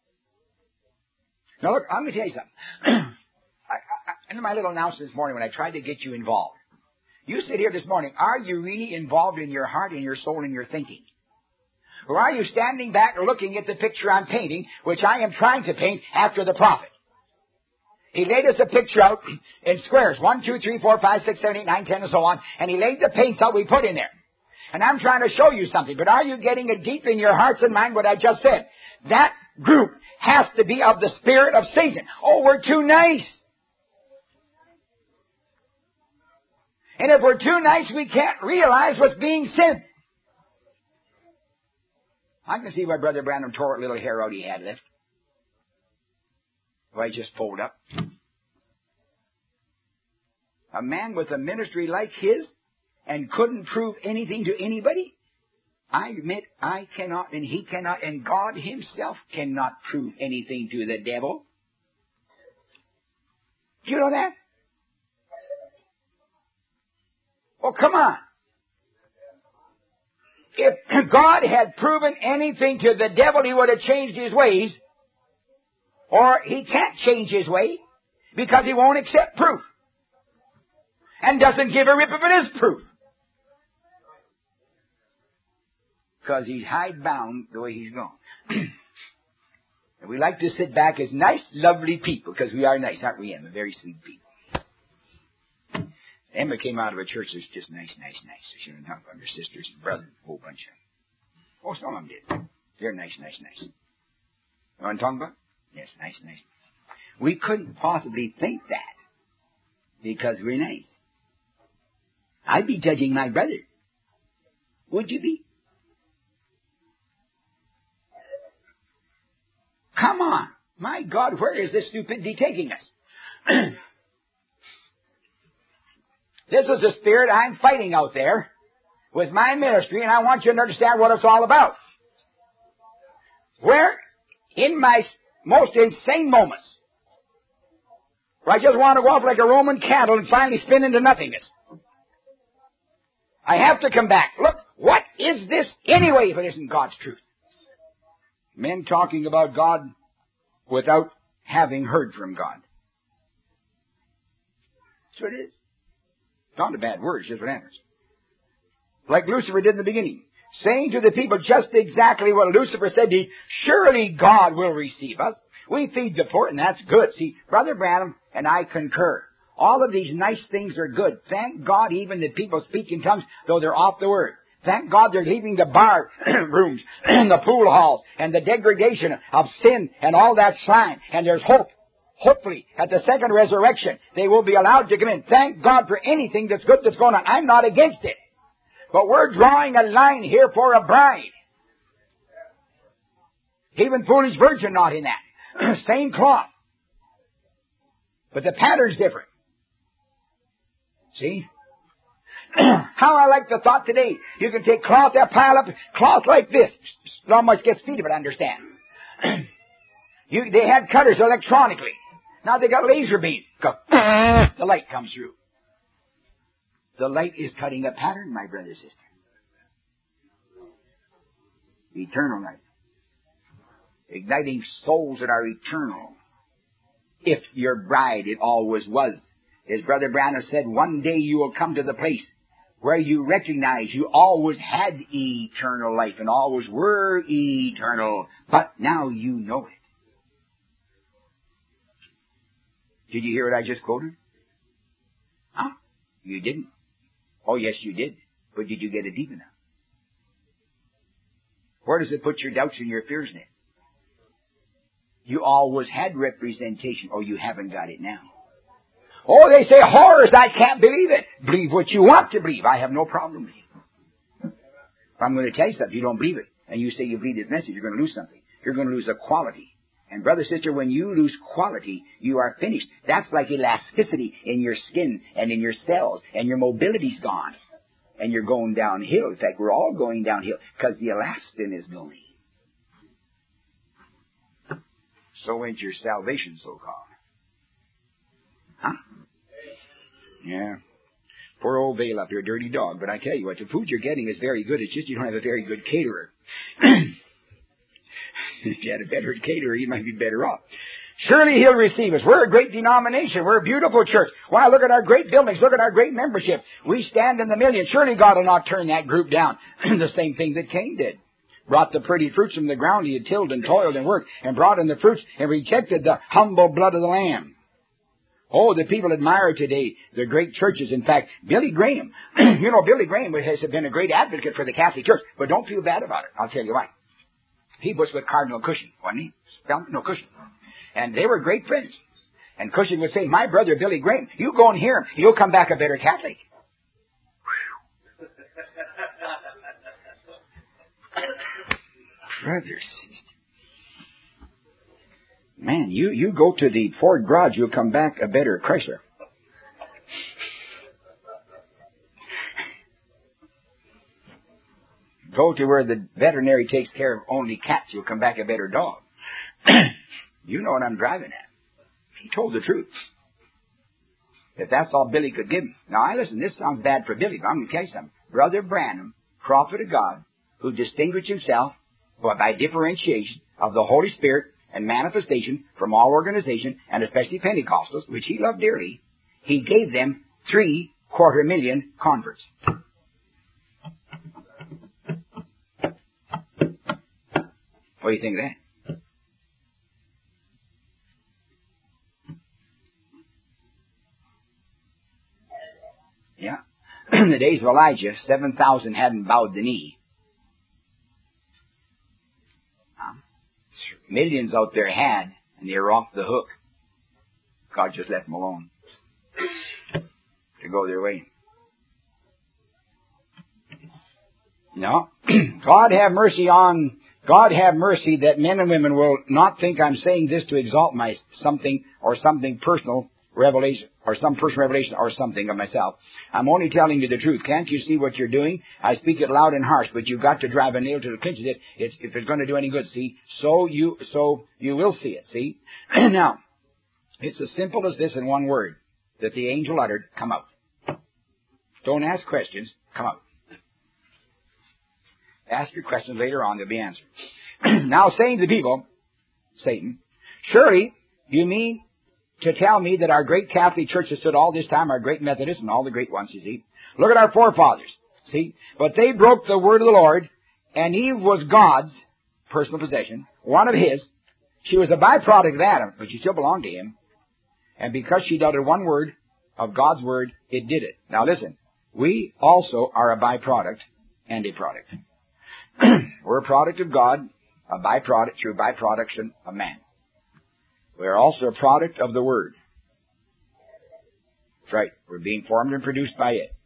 Now look, I'm going to tell you something. I, I, in my little announcement this morning when I tried to get you involved, you sit here this morning, are you really involved in your heart, in your soul, in your thinking? Or are you standing back looking at the picture I'm painting, which I am trying to paint after the prophet? He laid us a picture out in squares, one, two, three, four, five, six, seven, eight, nine, ten, and so on, and he laid the paints out we put in there. And I'm trying to show you something, but are you getting it deep in your hearts and mind what I just said? That group has to be of the spirit of Satan. Oh, we're too nice. And if we're too nice, we can't realize what's being said. I can see why Brother Branham tore what little hair out he had left. Why just fold up. A man with a ministry like his and couldn't prove anything to anybody? I admit I cannot, and he cannot, and God himself cannot prove anything to the devil. Do you know that? Oh, come on. If God had proven anything to the devil, he would have changed his ways. Or he can't change his way because he won't accept proof. And doesn't give a rip if it is proof. Because he's hidebound the way he's gone. And we like to sit back as nice, lovely people, because we are nice, aren't we, Emma? Very sweet people. Emma came out of a church that's just nice, nice, nice. So she didn't talk about her sisters and brothers, a whole bunch of them. Oh, some of them did. They're nice, nice, nice. You know what I'm talking about? Yes, nice, nice. We couldn't possibly think that because we're nice. I'd be judging my brother. Would you be? Come on. My God, where is this stupidity taking us? This is the spirit I'm fighting out there with my ministry, and I want you to understand what it's all about. Where, in my most insane moments, where I just want to go off like a Roman candle and finally spin into nothingness, I have to come back. Look, what is this anyway if it isn't God's truth? Men talking about God without having heard from God. That's what it is. It's not a bad word, it's just what happens. Like Lucifer did in the beginning. Saying to the people just exactly what Lucifer said to you, surely God will receive us. We feed the poor, and that's good. See, Brother Branham and I concur. All of these nice things are good. Thank God even that people speak in tongues, though they're off the word. Thank God they're leaving the bar rooms and the pool halls and the degradation of sin and all that slime. And there's hope. Hopefully, at the second resurrection, they will be allowed to come in. Thank God for anything that's good that's going on. I'm not against it. But we're drawing a line here for a bride. Even foolish virgin not in that. Same cloth. But the pattern's different. See? How I like the thought today. You can take cloth that pile up, cloth like this. Not much gets feet of it, I understand. you, they had cutters electronically. Now they got laser beams. Go, the light comes through. The light is cutting a pattern, my brother, sister. Eternal light. Igniting souls that are eternal. If your bride it always was. As Brother Branham said, one day you will come to the place where you recognize you always had eternal life and always were eternal, but now you know it. Did you hear what I just quoted? Huh? You didn't? Oh, yes, you did. But did you get it deep enough? Where does it put your doubts and your fears in it? You always had representation. Oh, you haven't got it now. Oh, they say horrors. I can't believe it. Believe what you want to believe. I have no problem with you. If I'm going to tell you something, you don't believe it, and you say you believe this message, you're going to lose something. You're going to lose a quality. And brother, sister, when you lose quality, you are finished. That's like elasticity in your skin and in your cells, and your mobility's gone. And you're going downhill. In fact, we're all going downhill because the elastin is going. So ain't your salvation so-called. Huh? Yeah. Poor old Vale up here, dirty dog. But I tell you what, the food you're getting is very good. It's just you don't have a very good caterer. If you had a better caterer, you might be better off. Surely he'll receive us. We're a great denomination. We're a beautiful church. Why, look at our great buildings. Look at our great membership. We stand in the millions. Surely God will not turn that group down. The same thing that Cain did. Brought the pretty fruits from the ground he had tilled and toiled and worked, and brought in the fruits and rejected the humble blood of the Lamb. Oh, the people admire today the great churches. In fact, Billy Graham, you know, Billy Graham has been a great advocate for the Catholic Church, but don't feel bad about it. I'll tell you why. He was with Cardinal Cushing, wasn't he? No, Cushing. And they were great friends. And Cushing would say, my brother Billy Graham, you go and hear him, you'll come back a better Catholic. Brothers, man, you, you go to the Ford garage, you'll come back a better Chrysler. Go to where the veterinary takes care of only cats, you'll come back a better dog. You know what I'm driving at. He told the truth. If that's all Billy could give me. Now, I listen, this sounds bad for Billy, but I'm going to tell you something. Brother Branham, prophet of God, who distinguished himself by differentiation of the Holy Spirit and manifestation from all organization, and especially Pentecostals, which he loved dearly, he gave them three quarter million converts. What do you think of that? Yeah. In the days of Elijah, seven thousand hadn't bowed the knee. Um, millions out there had, and they were off the hook. God just left them alone to go their way. No. God have mercy on, God have mercy that men and women will not think I'm saying this to exalt my something or something personal revelation, or some personal revelation or something of myself. I'm only telling you the truth. Can't you see what you're doing? I speak it loud and harsh, but you've got to drive a nail to the clinch of it. It's, if it's going to do any good, see? So you, so you will see it, see? Now, it's as simple as this in one word that the angel uttered, come out. Don't ask questions, come out. Ask your questions later on, they'll be answered. Now, saying to the people, Satan, surely you mean to tell me that our great Catholic Church has stood all this time, our great Methodists and all the great ones, you see. Look at our forefathers, see. But they broke the word of the Lord, and Eve was God's personal possession, one of his. She was a byproduct of Adam, but she still belonged to him. And because she uttered one word of God's word, it did it. Now listen, we also are a byproduct and a product. We're a product of God, a byproduct through byproduction of man. We are also a product of the Word. That's right. We're being formed and produced by it.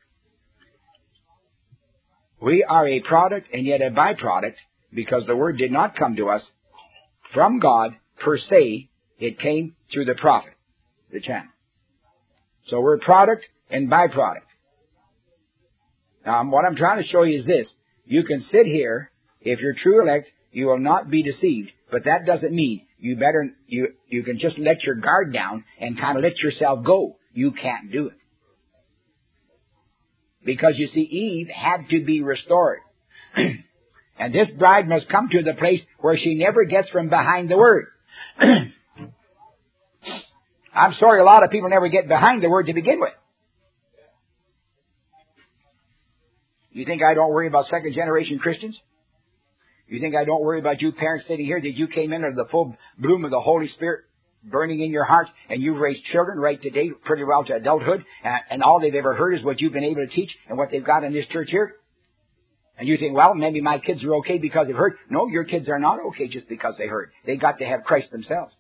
We are a product and yet a byproduct because the Word did not come to us from God per se. It came through the prophet, the channel. So we're a product and byproduct. Now, what I'm trying to show you is this. You can sit here. If you're true elect, you will not be deceived. But that doesn't mean you better, you, you can just let your guard down and kind of let yourself go. You can't do it. Because you see, Eve had to be restored. And this bride must come to the place where she never gets from behind the Word. I'm sorry, a lot of people never get behind the Word to begin with. You think I don't worry about second generation Christians? You think I don't worry about you parents sitting here that you came in under the full bloom of the Holy Spirit burning in your hearts, and you've raised children right today pretty well to adulthood, and, and all they've ever heard is what you've been able to teach and what they've got in this church here? And you think, well, maybe my kids are okay because they've heard. No, your kids are not okay just because they heard. They got to have Christ themselves.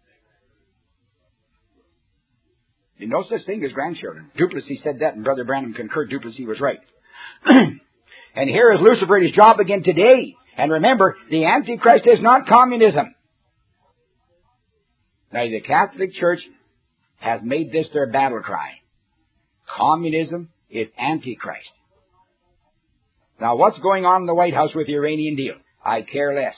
There's no such thing as grandchildren. Duplessis said that, and Brother Branham concurred. Duplessis was right. And here is Lucifer at his job again today. And remember, the Antichrist is not communism. Now, the Catholic Church has made this their battle cry. Communism is Antichrist. Now, what's going on in the White House with the Iranian deal? I care less.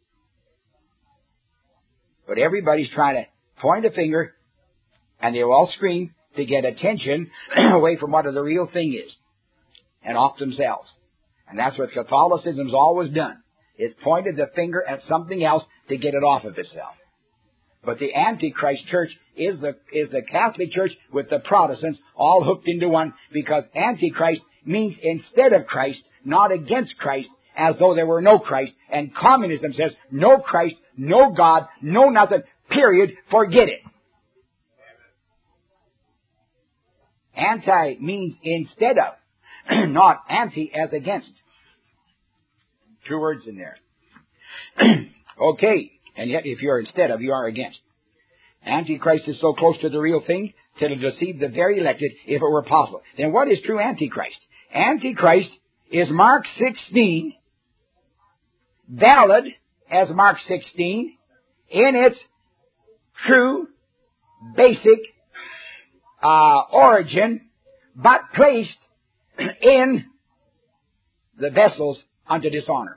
But everybody's trying to point a finger, and they'll all scream to get attention away from what the real thing is, and off themselves. And that's what Catholicism's always done. It's pointed the finger at something else to get it off of itself. But the Antichrist church is the is the Catholic Church with the Protestants all hooked into one, because Antichrist means instead of Christ, not against Christ, as though there were no Christ. And communism says no Christ, no God, no nothing, period, forget it. Anti means instead of, not anti as against. Two words in there. Okay. And yet, if you're instead of, you are against. Antichrist is so close to the real thing that it'll deceive the very elected if it were possible. Then what is true Antichrist? Antichrist is Mark sixteen, valid as Mark sixteen, in its true, basic uh, origin, but placed in the vessels unto dishonor.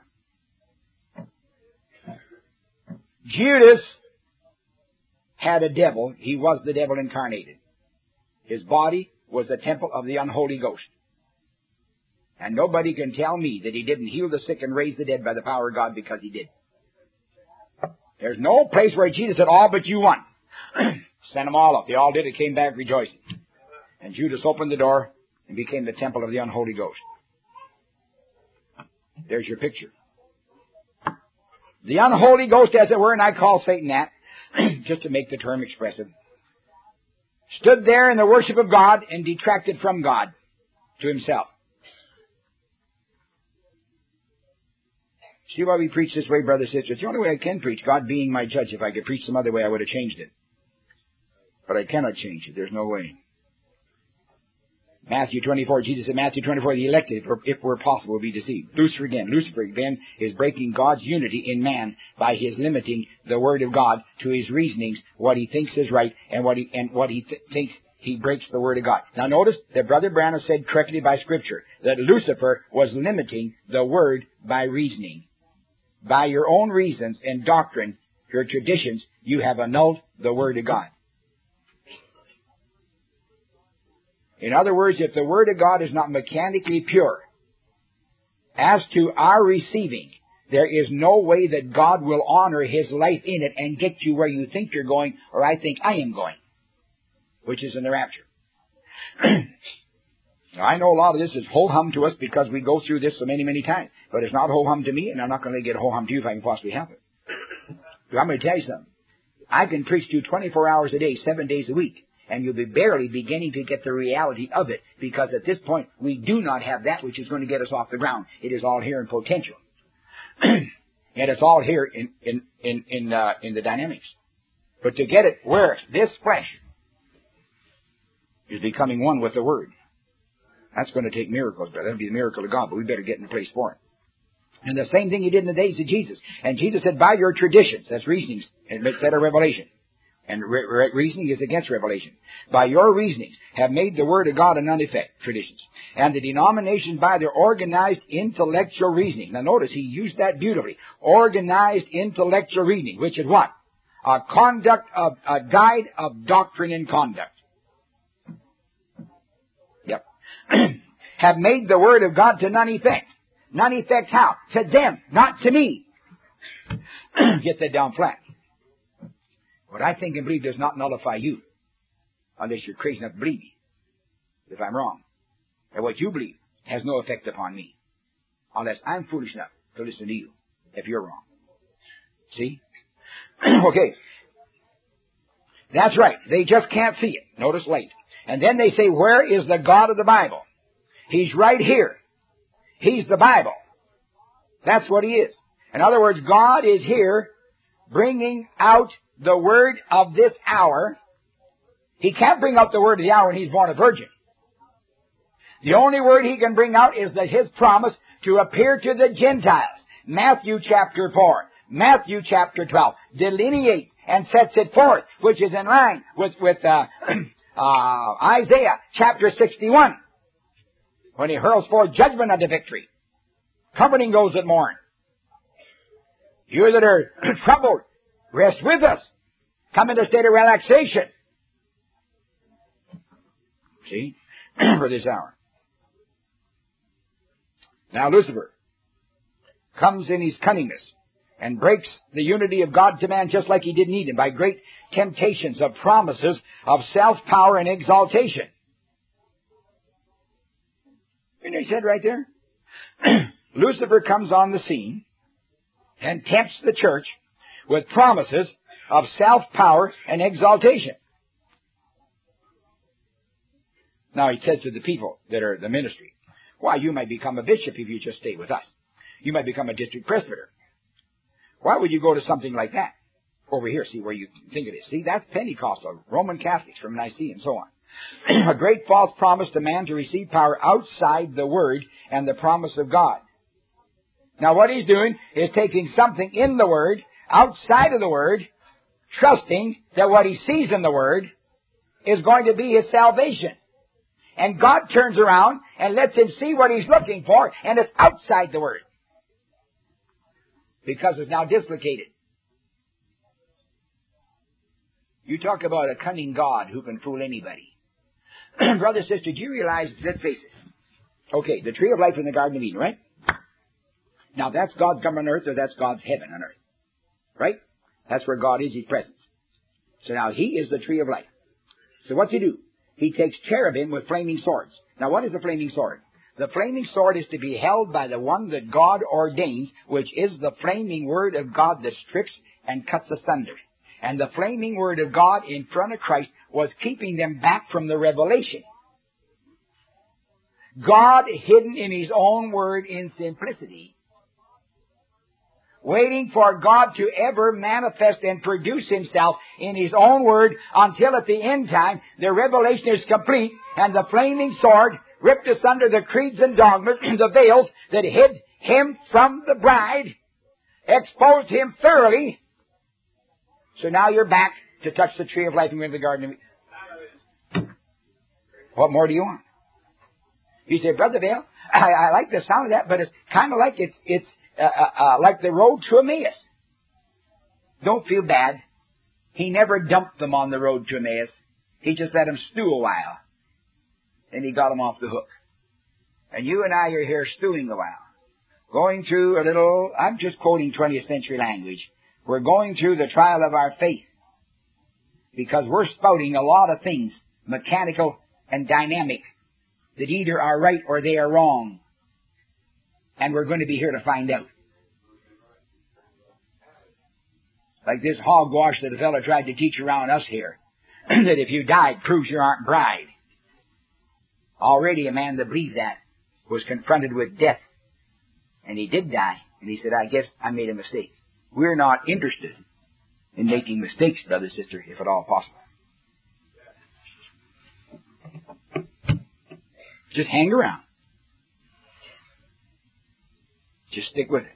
Judas had a devil. He was the devil incarnated. His body was the temple of the unholy ghost. And nobody can tell me that he didn't heal the sick and raise the dead by the power of God, because he did. There's no place where Jesus said, all but you one. Sent them all up. They all did it, came back rejoicing. And Judas opened the door and became the temple of the unholy ghost. There's your picture. The unholy ghost, as it were, and I call Satan that, just to make the term expressive, stood there in the worship of God and detracted from God to himself. See why we preach this way, brothers and sisters? It's the only way I can preach, God being my judge. If I could preach some other way, I would have changed it. But I cannot change it. There's no way. Matthew twenty-four, Jesus said, Matthew twenty-four, the elected, if it were possible, will be deceived. Lucifer again. Lucifer again is breaking God's unity in man by his limiting the Word of God to his reasonings, what he thinks is right, and what he and what he th- thinks he breaks the Word of God. Now notice that Brother Branham said correctly by Scripture that Lucifer was limiting the Word by reasoning. By your own reasons and doctrine, your traditions, you have annulled the Word of God. In other words, if the Word of God is not mechanically pure, as to our receiving, there is no way that God will honor His life in it and get you where you think you're going, or I think I am going, which is in the rapture. Now, I know a lot of this is ho-hum to us because we go through this so many, many times. But it's not ho-hum to me, and I'm not going to get ho-hum to you if I can possibly help it. But I'm going to tell you something. I can preach to you twenty-four hours a day, seven days a week. And you'll be barely beginning to get the reality of it, because at this point, we do not have that which is going to get us off the ground. It is all here in potential. And it's all here in, in, in, in, uh, in the dynamics. But to get it where this flesh is becoming one with the Word, that's going to take miracles, brother. That'll be the miracle of God, but we better get in a place for it. And the same thing he did in the days of Jesus. And Jesus said, by your traditions, that's reasonings, instead of revelation. And re- re- reasoning is against revelation. By your reasonings have made the Word of God a none effect, traditions. And the denominations by their organized intellectual reasoning. Now notice, he used that beautifully. Organized intellectual reasoning, which is what? A conduct of, a guide of doctrine and conduct. Yep. have made the Word of God to none effect. None effect how? To them, not to me. Get that down flat. What I think and believe does not nullify you, unless you're crazy enough to believe me, if I'm wrong. And what you believe has no effect upon me, unless I'm foolish enough to listen to you, if you're wrong. See? Okay. That's right. They just can't see it. Notice late. And then they say, where is the God of the Bible? He's right here. He's the Bible. That's what He is. In other words, God is here bringing out the word of this hour. He can't bring out the word of the hour when He's born a virgin. The only word He can bring out is that His promise to appear to the Gentiles. Matthew chapter four, Matthew chapter twelve, delineates and sets it forth, which is in line with, with uh, uh, Isaiah chapter sixty-one, when He hurls forth judgment unto victory, comforting those that mourn. You that are troubled, rest with us. Come into a state of relaxation. See? For this hour. Now Lucifer comes in his cunningness and breaks the unity of God to man just like he did in Eden by great temptations of promises of self-power and exaltation. You know, he said right there, Lucifer comes on the scene and tempts the church with promises of self-power and exaltation. Now he says to the people that are the ministry, why, you might become a bishop if you just stay with us. You might become a district presbyter. Why would you go to something like that? Over here, see where you think it is. See, that's Pentecostal, Roman Catholics from Nicaea and so on. A great false promise to man to receive power outside the Word and the promise of God. Now what he's doing is taking something in the Word, outside of the Word, trusting that what he sees in the Word is going to be his salvation. And God turns around and lets him see what he's looking for, and it's outside the Word. Because it's now dislocated. You talk about a cunning God who can fool anybody. Brother, sister, do you realize, let's face it. Okay, the tree of life in the Garden of Eden, right? Now that's God's government on earth, or that's God's heaven on earth. Right? That's where God is, His presence. So now He is the tree of life. So what's He do? He takes cherubim with flaming swords. Now what is a flaming sword? The flaming sword is to be held by the one that God ordains, which is the flaming word of God that strips and cuts asunder. And the flaming word of God in front of Christ was keeping them back from the revelation. God hidden in His own word in simplicity, waiting for God to ever manifest and produce Himself in His own word until at the end time the revelation is complete and the flaming sword ripped asunder the creeds and dogmas, the veils that hid Him from the bride, exposed Him thoroughly. So now you're back to touch the tree of life and go into the Garden of Eden. What more do you want? You say, Brother Vail, I, I like the sound of that, but it's kind of like it's it's uh, uh, like the road to Emmaus. Don't feel bad. He never dumped them on the road to Emmaus. He just let them stew a while. And He got them off the hook. And you and I are here stewing a while. Going through a little, I'm just quoting twentieth century language. We're going through the trial of our faith. Because we're spouting a lot of things, mechanical and dynamic, that either are right or they are wrong. And we're going to be here to find out. Like this hogwash that a fellow tried to teach around us here. That if you died, proves you aren't bride. Already a man that believed that was confronted with death. And he did die. And he said, I guess I made a mistake. We're not interested in making mistakes, brother, sister, if at all possible. Just hang around. Just stick with it.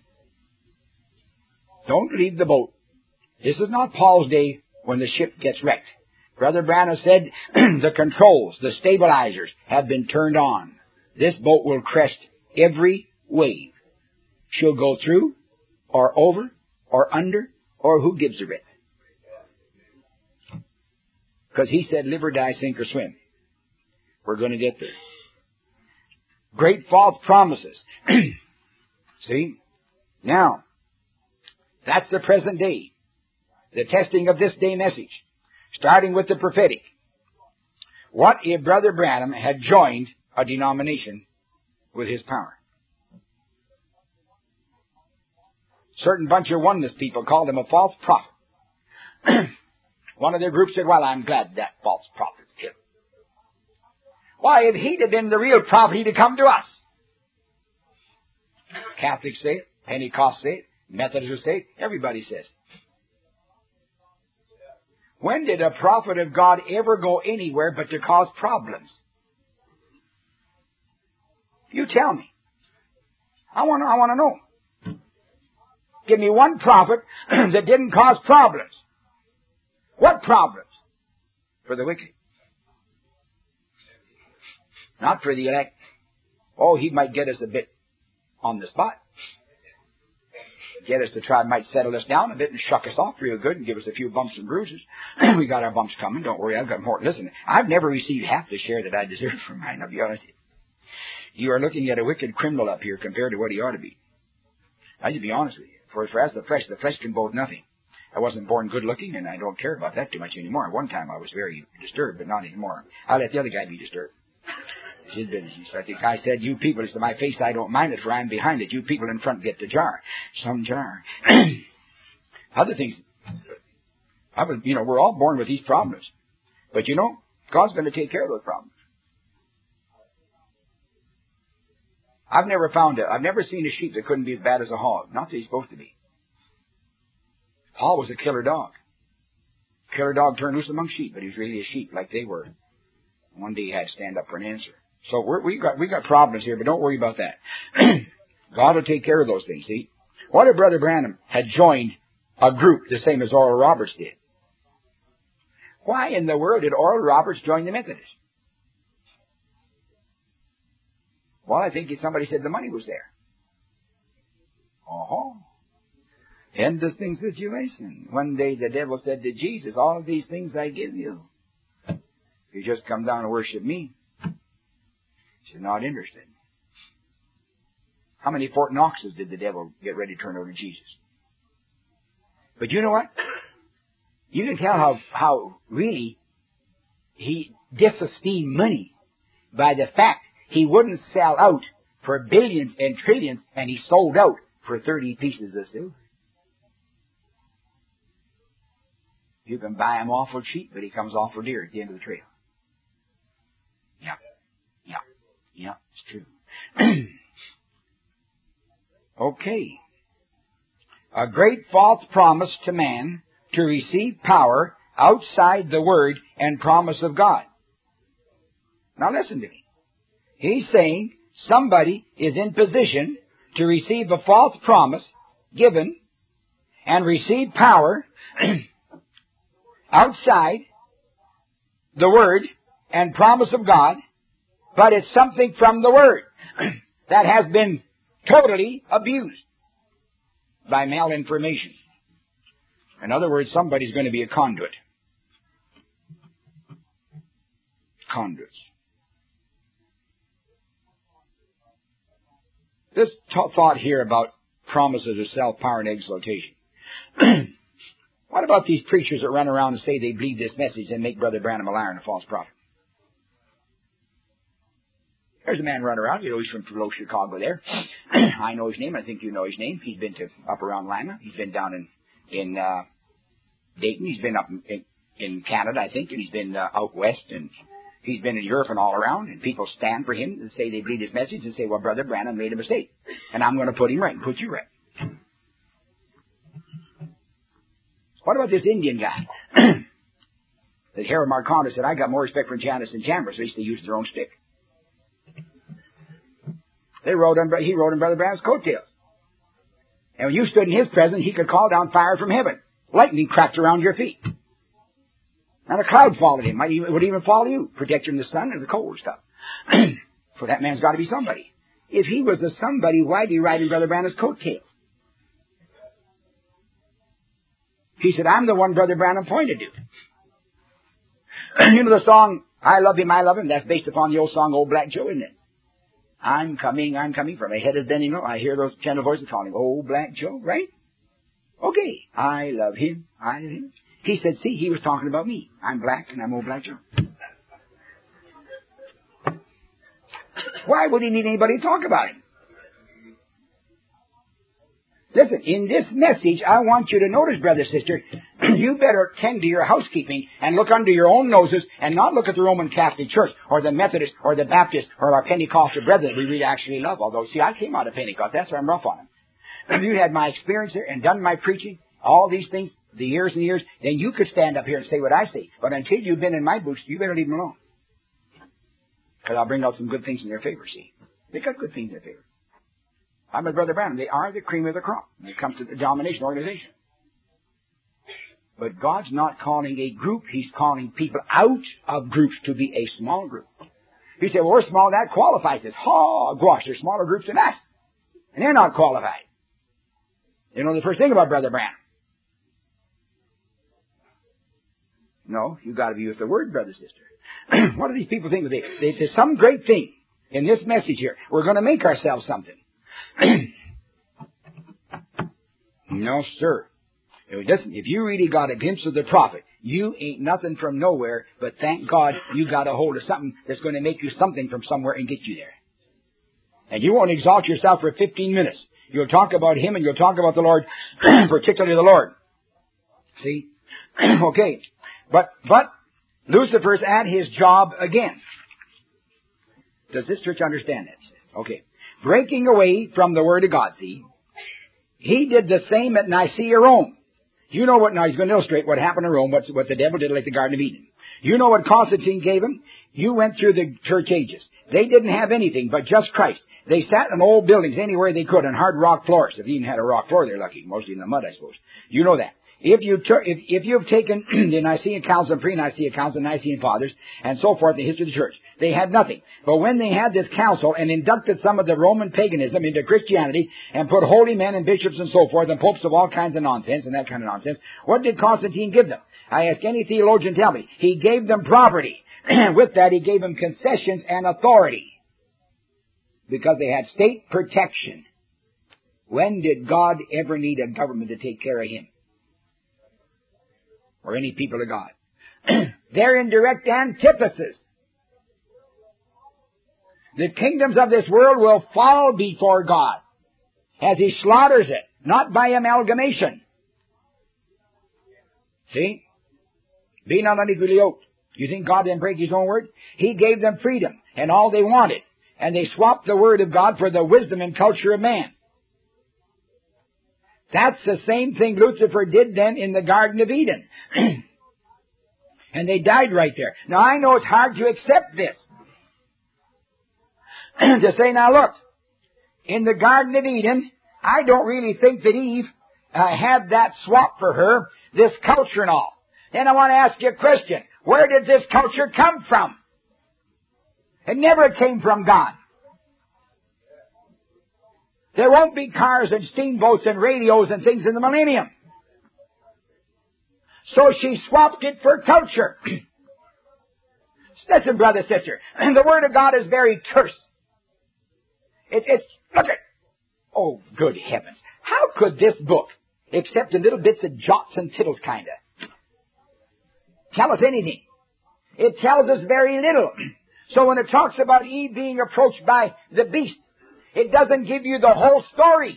Don't leave the boat. This is not Paul's day when the ship gets wrecked. Brother Branham said the controls, the stabilizers have been turned on. This boat will crest every wave. She'll go through or over or under or who gives a rip. Because He said live or die, sink or swim. We're going to get there. Great false promises. See? Now, that's the present day. The testing of this day message. Starting with the prophetic. What if Brother Branham had joined a denomination with his power? Certain bunch of oneness people called him a false prophet. One of their groups said, well, I'm glad that false prophet's killed. Why, if he'd have been the real prophet, he'd have come to us. Catholics say it, Pentecost say it, Methodists say it, everybody says it. When did a prophet of God ever go anywhere but to cause problems? You tell me. I want to, I want to know. Give me one prophet that didn't cause problems. What problems? For the wicked. Not for the elect. Oh, he might get us a bit on the spot. Get us to try, might settle us down a bit and shuck us off real good and give us a few bumps and bruises. We got our bumps coming. Don't worry, I've got more. Listen, I've never received half the share that I deserve from mine, I'll be honest. You are looking at a wicked criminal up here compared to what he ought to be. I'll just be honest with you. For, for as the flesh, the flesh can boast nothing. I wasn't born good looking, and I don't care about that too much anymore. One time I was very disturbed, but not anymore. I'll let the other guy be disturbed. It's his business. So I think I said, you people, it's to my face, I don't mind it, for I'm behind it. You people in front get the jar. Some jar. Other things. I was, you know, we're all born with these problems. But you know, God's going to take care of those problems. I've never found it. I've never seen a sheep that couldn't be as bad as a hog. Not that he's supposed to be. Paul was a killer dog. Killer dog turned loose among sheep, but he was really a sheep like they were. One day he had to stand up for an answer. So we're, we got we got problems here, but don't worry about that. God will take care of those things, see? What if Brother Branham had joined a group the same as Oral Roberts did? Why in the world did Oral Roberts join the Methodists? Well, I think somebody said the money was there. Uh-huh. Interesting situation. One day the devil said to Jesus, all of these things I give you. If you just come down and worship me, you're not interested. How many Fort Knoxes did the devil get ready to turn over to Jesus? But you know what? You can tell how, how really he disesteemed money by the fact he wouldn't sell out for billions and trillions, and he sold out for thirty pieces of silver. You can buy him awful cheap, but he comes awful dear at the end of the trail. Yeah, yeah, yeah, it's true. Okay. A great false promise to man to receive power outside the word and promise of God. Now listen to me. He's saying somebody is in position to receive a false promise given and receive power outside the word and promise of God, but it's something from the word that has been totally abused by malinformation. In other words, somebody's going to be a conduit. Conduits. This t- thought here about promises of self-power and exaltation. What about these preachers that run around and say they believe this message and make Brother Branham a liar and a false prophet? There's a man running around. You know, he's from below Chicago there. I know his name. I think you know his name. He's been to up around Lima. He's been down in in uh, Dayton. He's been up in, in Canada, I think, and he's been uh, out west, and he's been in Europe and all around. And people stand for him and say they believe his message and say, well, Brother Branham made a mistake, and I'm going to put him right and put you right. What about this Indian guy? That Harold Marconda said, I got more respect for Janus and Chambers. At least they used their own stick. They rode on, he rode on Brother Branham's coattails. And when you stood in his presence, he could call down fire from heaven. Lightning cracked around your feet. And a cloud followed him. It would even follow you. Protect you from the sun and the cold stuff. For that man's got to be somebody. If he was a somebody, why did he ride in Brother Branham's coattails? He said, I'm the one Brother Branham pointed to. You know the song, I Love Him, I Love Him? That's based upon the old song, Old Black Joe, isn't it? I'm coming, I'm coming. From my head is bending low. I hear those gentle voices calling, oh, Black Joe, right? Okay. I love him. I love him. He said, see, he was talking about me. I'm black and I'm old Black Joe. Why would he need anybody to talk about him? Listen, in this message, I want you to notice, brother, sister, you better tend to your housekeeping and look under your own noses and not look at the Roman Catholic Church or the Methodist or the Baptist or our Pentecostal brethren that we really actually love. Although, see, I came out of Pentecost. That's why I'm rough on them. If you had my experience there and done my preaching, all these things, the years and years, then you could stand up here and say what I say. But until you've been in my boots, you better leave them alone. Because I'll bring out some good things in their favor, see. They got good things in their favor. I'm with Brother Branham. They are the cream of the crop when it comes to the domination organization. But God's not calling a group. He's calling people out of groups to be a small group. You say, well, we're small. That qualifies us. Hogwash. There's smaller groups than us. And they're not qualified. You know the first thing about Brother Branham? No, you've got to be with the Word, brother, sister. What do these people think? They, they, there's some great thing in this message here. We're going to make ourselves something. No, sir. Listen, if you really got a glimpse of the prophet, you ain't nothing from nowhere, but thank God you got a hold of something that's going to make you something from somewhere and get you there. And you won't exalt yourself for fifteen minutes. You'll talk about Him and you'll talk about the Lord, particularly the Lord. See? Okay. But, but, Lucifer's at his job again. Does this church understand that? Okay. Breaking away from the Word of God, see? He did the same at Nicaea, Rome. You know what, now he's going to illustrate what happened in Rome, what, what the devil did like the Garden of Eden. You know what Constantine gave him? You went through the church ages. They didn't have anything but just Christ. They sat in old buildings anywhere they could on hard rock floors. If they even had a rock floor, they're lucky. Mostly in the mud, I suppose. You know that. If, you tur- if, if you've taken the Nicene Council and pre-Nicene Council and Nicene Fathers and so forth, the history of the church, they had nothing. But when they had this council and inducted some of the Roman paganism into Christianity and put holy men and bishops and so forth and popes of all kinds of nonsense and that kind of nonsense, what did Constantine give them? I ask any theologian, tell me. He gave them property. With that, he gave them concessions and authority. Because they had state protection. When did God ever need a government to take care of him? Or any people of God? They're in direct antithesis. The kingdoms of this world will fall before God as He slaughters it, not by amalgamation. See? Be not unequally yoked. You think God didn't break His own word? He gave them freedom and all they wanted. And they swapped the word of God for the wisdom and culture of man. That's the same thing Lucifer did then in the Garden of Eden. And they died right there. Now I know it's hard to accept this. To say, now look, in the Garden of Eden, I don't really think that Eve uh, had that swap for her, this culture and all. Then I want to ask you a question. Where did this culture come from? It never came from God. There won't be cars and steamboats and radios and things in the millennium. So she swapped it for culture. Listen, brother, sister, the Word of God is very terse. It, it's, look at, oh, good heavens. How could this book, except in little bits of jots and tittles kind of, tell us anything? It tells us very little. So when it talks about Eve being approached by the beast, it doesn't give you the whole story.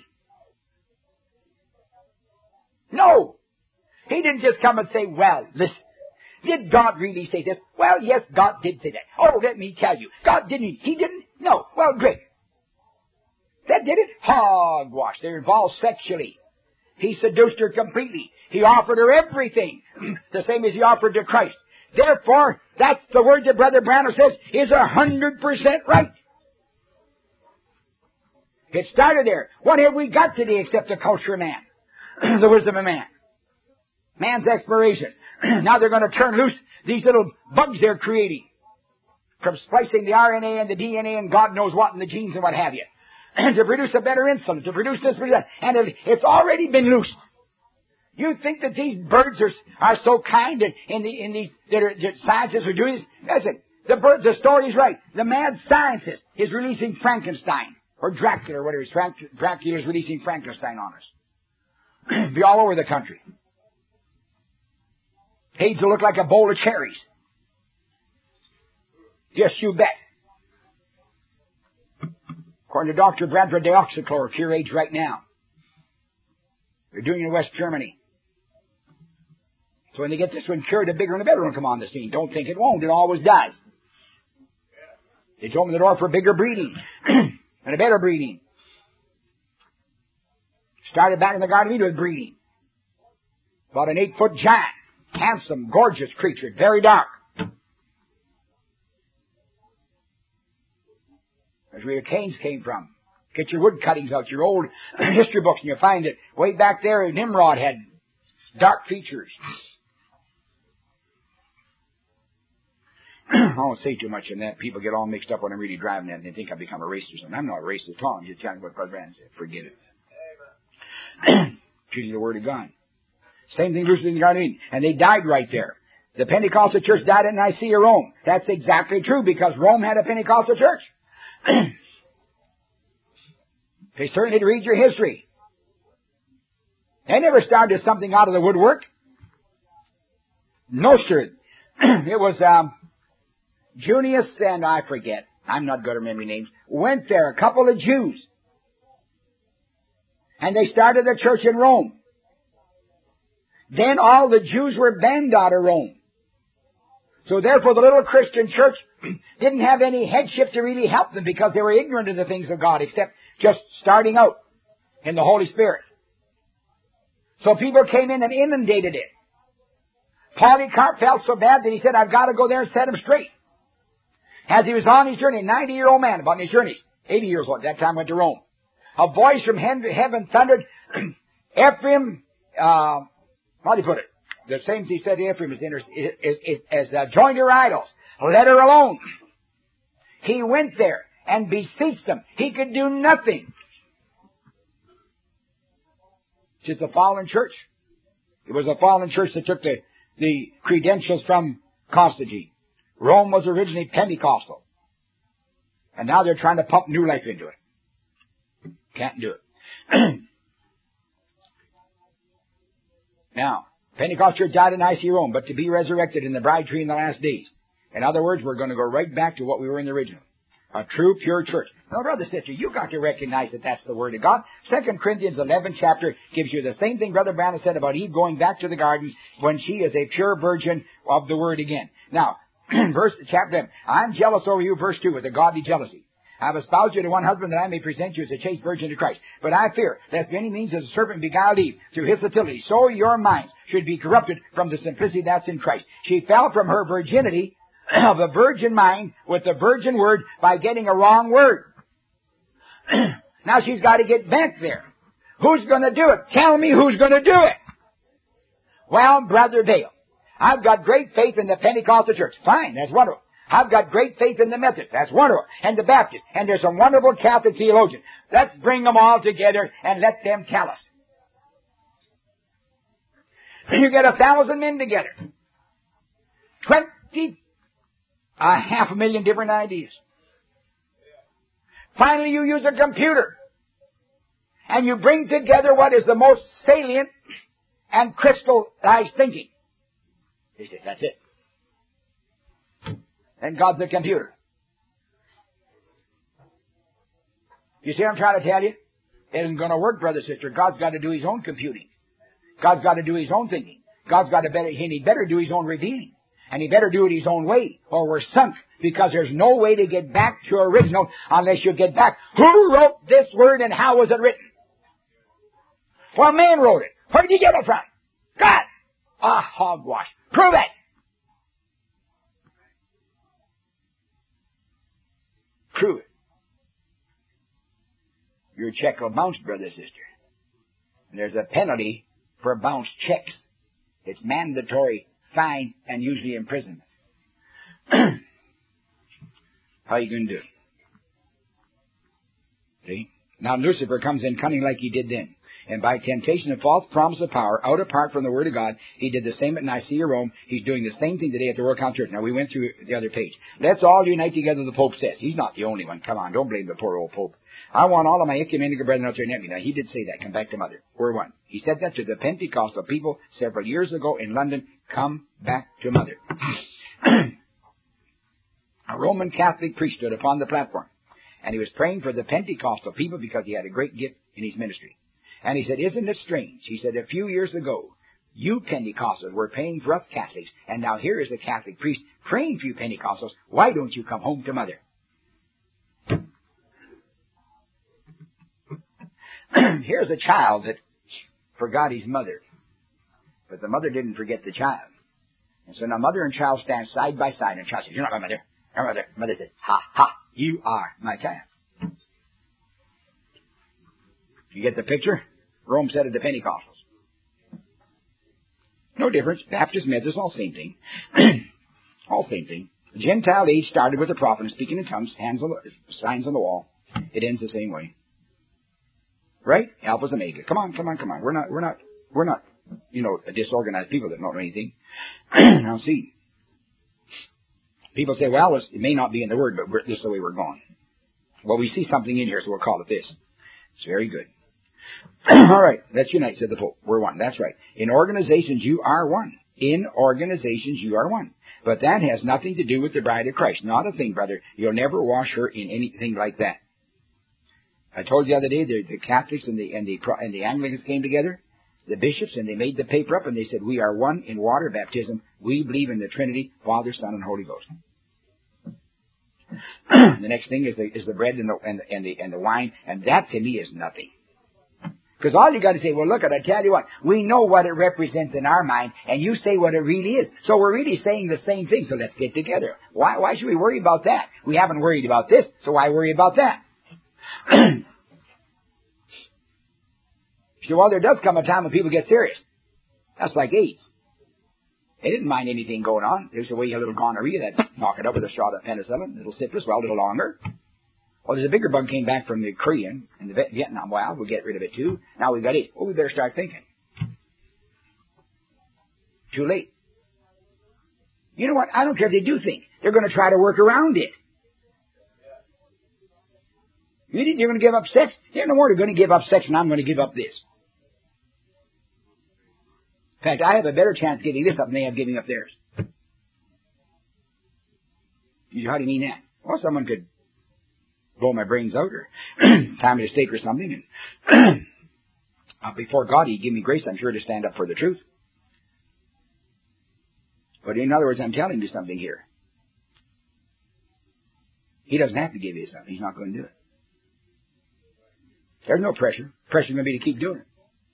No. He didn't just come and say, well, listen, did God really say this? Well, yes, God did say that. Oh, let me tell you. God didn't. He didn't? No. Well, great. That did it? Hogwash. They're involved sexually. He seduced her completely. He offered her everything. The same as He offered to Christ. Therefore, that's the word that Brother Branham says is a hundred percent right. It started there. What have we got today except the culture of man? The wisdom of man. Man's exploration. Now they're going to turn loose these little bugs they're creating. From splicing the R N A and the D N A and God knows what in the genes and what have you. To produce a better insulin, to produce this, produce that. And it, it's already been loosed. You think that these birds are, are so kind and in, the, in these, that, are, that scientists are doing this? Listen, The, the story's right. The mad scientist is releasing Frankenstein. Or Dracula, or whatever it is. Frank, Dracula is releasing Frankenstein on us. Be all over the country. AIDS will look like a bowl of cherries. Yes, you bet. According to Doctor Bradford, deoxychloroquine cure AIDS right now. They're doing it in West Germany. So when they get this one cured, the bigger and the better one will come on the scene. Don't think it won't. It always does. It's opened the door for bigger breeding and a better breeding. Started back in the Garden of Eden with breeding. About an eight-foot giant. Handsome, gorgeous creature. Very dark. That's where your canes came from. Get your wood cuttings out, your old history books, and you'll find that way back there, Nimrod had dark features. I won't say too much on that. People get all mixed up when I'm really driving that, and they think I've become a racist or something. I'm not a racist at all. I'm just telling you what Brother Branham said. Forget it. Choosing the Word of God. Same thing Lucifer in the Garden of Eden. And they died right there. The Pentecostal church died in Nicaea, Rome. That's exactly true, because Rome had a Pentecostal church. They certainly read your history. They never started something out of the woodwork. No, sir. It was um, Junius and I forget. I'm not good at remembering names. Went there, a couple of Jews. And they started a church in Rome. Then all the Jews were banned out of Rome. So therefore the little Christian church didn't have any headship to really help them, because they were ignorant of the things of God, except just starting out in the Holy Spirit. So people came in and inundated it. Polycarp felt so bad that he said, I've got to go there and set him straight. As he was on his journey, a ninety-year-old man, about his journey, eighty years old, at that time went to Rome. A voice from heaven thundered, Ephraim, uh, how do you put it? The same thing he said to Ephraim is, is, is, is as uh, join your idols. Let her alone. He went there and beseeched them. He could do nothing. It's a fallen church. It was a fallen church that took the, the credentials from Constantine. Rome was originally Pentecostal. And now they're trying to pump new life into it. Can't do it. Now, Pentecostal church died in Nicaea, Rome, but to be resurrected in the bride tree in the last days. In other words, we're going to go right back to what we were in the original. A true, pure church. Now, brother, sister, you got to recognize that that's the Word of God. Second Corinthians eleventh chapter gives you the same thing Brother Branham said about Eve going back to the garden when she is a pure virgin of the Word again. Now, verse, chapter, I'm jealous over you, verse two, with a godly jealousy. I have espoused you to one husband that I may present you as a chaste virgin to Christ. But I fear, lest by any means as the serpent beguiled Eve through his subtlety, so your minds should be corrupted from the simplicity that's in Christ. She fell from her virginity of a virgin mind with the virgin word by getting a wrong word. Now she's got to get back there. Who's going to do it? Tell me who's going to do it. Well, Brother Dale, I've got great faith in the Pentecostal church. Fine, that's wonderful. I've got great faith in the Methodists. That's wonderful. And the Baptists. And there's some wonderful Catholic theologians. Let's bring them all together and let them tell us. You get a thousand men together. Twenty, a half a million different ideas. Finally, you use a computer. And you bring together what is the most salient and crystallized thinking. He said, that's it. And God's a computer. You see what I'm trying to tell you? It isn't going to work, brother, sister. God's got to do his own computing. God's got to do his own thinking. God's got to better, and he better do his own revealing. And he better do it his own way, or we're sunk, because there's no way to get back to original unless you get back. Who wrote this word and how was it written? Well, man wrote it. Where did you get it from? God. Ah, hogwash. Prove it. Prove it. Your check will bounce, brother, sister. And there's a penalty for bounced checks. It's mandatory fine and usually imprisonment. How are you going to do it? See? Now Lucifer comes in cunning like he did then. And by temptation and false promise of power, out apart from the Word of God, he did the same at Nicaea, Rome. He's doing the same thing today at the World Council Church. Now, we went through the other page. Let's all unite together, the Pope says. He's not the only one. Come on, don't blame the poor old Pope. I want all of my ecumenical brethren out there in me. Now, he did say that. Come back to Mother. We're one. He said that to the Pentecostal people several years ago in London. Come back to Mother. A Roman Catholic priest stood upon the platform, and he was praying for the Pentecostal people because he had a great gift in his ministry. And he said, isn't it strange? He said, a few years ago, you Pentecostals were praying for us Catholics, and now here is a Catholic priest praying for you Pentecostals. Why don't you come home to Mother? Here's a child that forgot his mother, but the mother didn't forget the child. And so now mother and child stand side by side, and child says, you're not my mother. Your mother. Mother says, ha, ha, you are my child. You get the picture? Rome said it to Pentecostals. No difference. Baptist, Methodist, all same thing. All same thing. The Gentile age started with the prophet and speaking in tongues, hands on the, signs on the wall. It ends the same way. Right? Alpha's Omega. Come on, come on, come on. We're not, we're not, we're not, you know, disorganized people that don't know anything. Now see. People say, well, it may not be in the Word, but we're, this is the way we're going. Well, we see something in here, so we'll call it this. It's very good. All right, let's unite, said the Pope. We're one. That's right. In organizations, you are one. In organizations, you are one. But that has nothing to do with the bride of Christ. Not a thing, brother. You'll never wash her in anything like that. I told you the other day, the, the Catholics and the, and, the, and the Anglicans came together, the bishops, and they made the paper up, and they said, we are one in water baptism. We believe in the Trinity, Father, Son, and Holy Ghost. The next thing is the, is the bread and the, and, and, the, and the wine, and that to me is nothing. Because all you got to say, well, look, I tell you what, we know what it represents in our mind, and you say what it really is. So we're really saying the same thing, so let's get together. Why, why should we worry about that? We haven't worried about this, so why worry about that? So, well, there does come a time when people get serious. That's like AIDS. They didn't mind anything going on. There's a way a little gonorrhea that knock it up with a straw of penicillin, a little syphilis, well, a little longer. Well, there's a bigger bug came back from the Korean and the Vietnam. Well, we'll get rid of it too. Now we've got AIDS. Well, we better start thinking. Too late. You know what? I don't care if they do think. They're going to try to work around it. You think you're going to give up sex? They're no more going to give up sex and I'm going to give up this. In fact, I have a better chance giving this up than they have giving up theirs. How do you mean that? Well, someone could blow my brains out or tie me to stake or something. And uh, before God, He'd give me grace, I'm sure, to stand up for the truth. But in other words, I'm telling you something here. He doesn't have to give you something. He's not going to do it. There's no pressure. Pressure's going to be to keep doing it.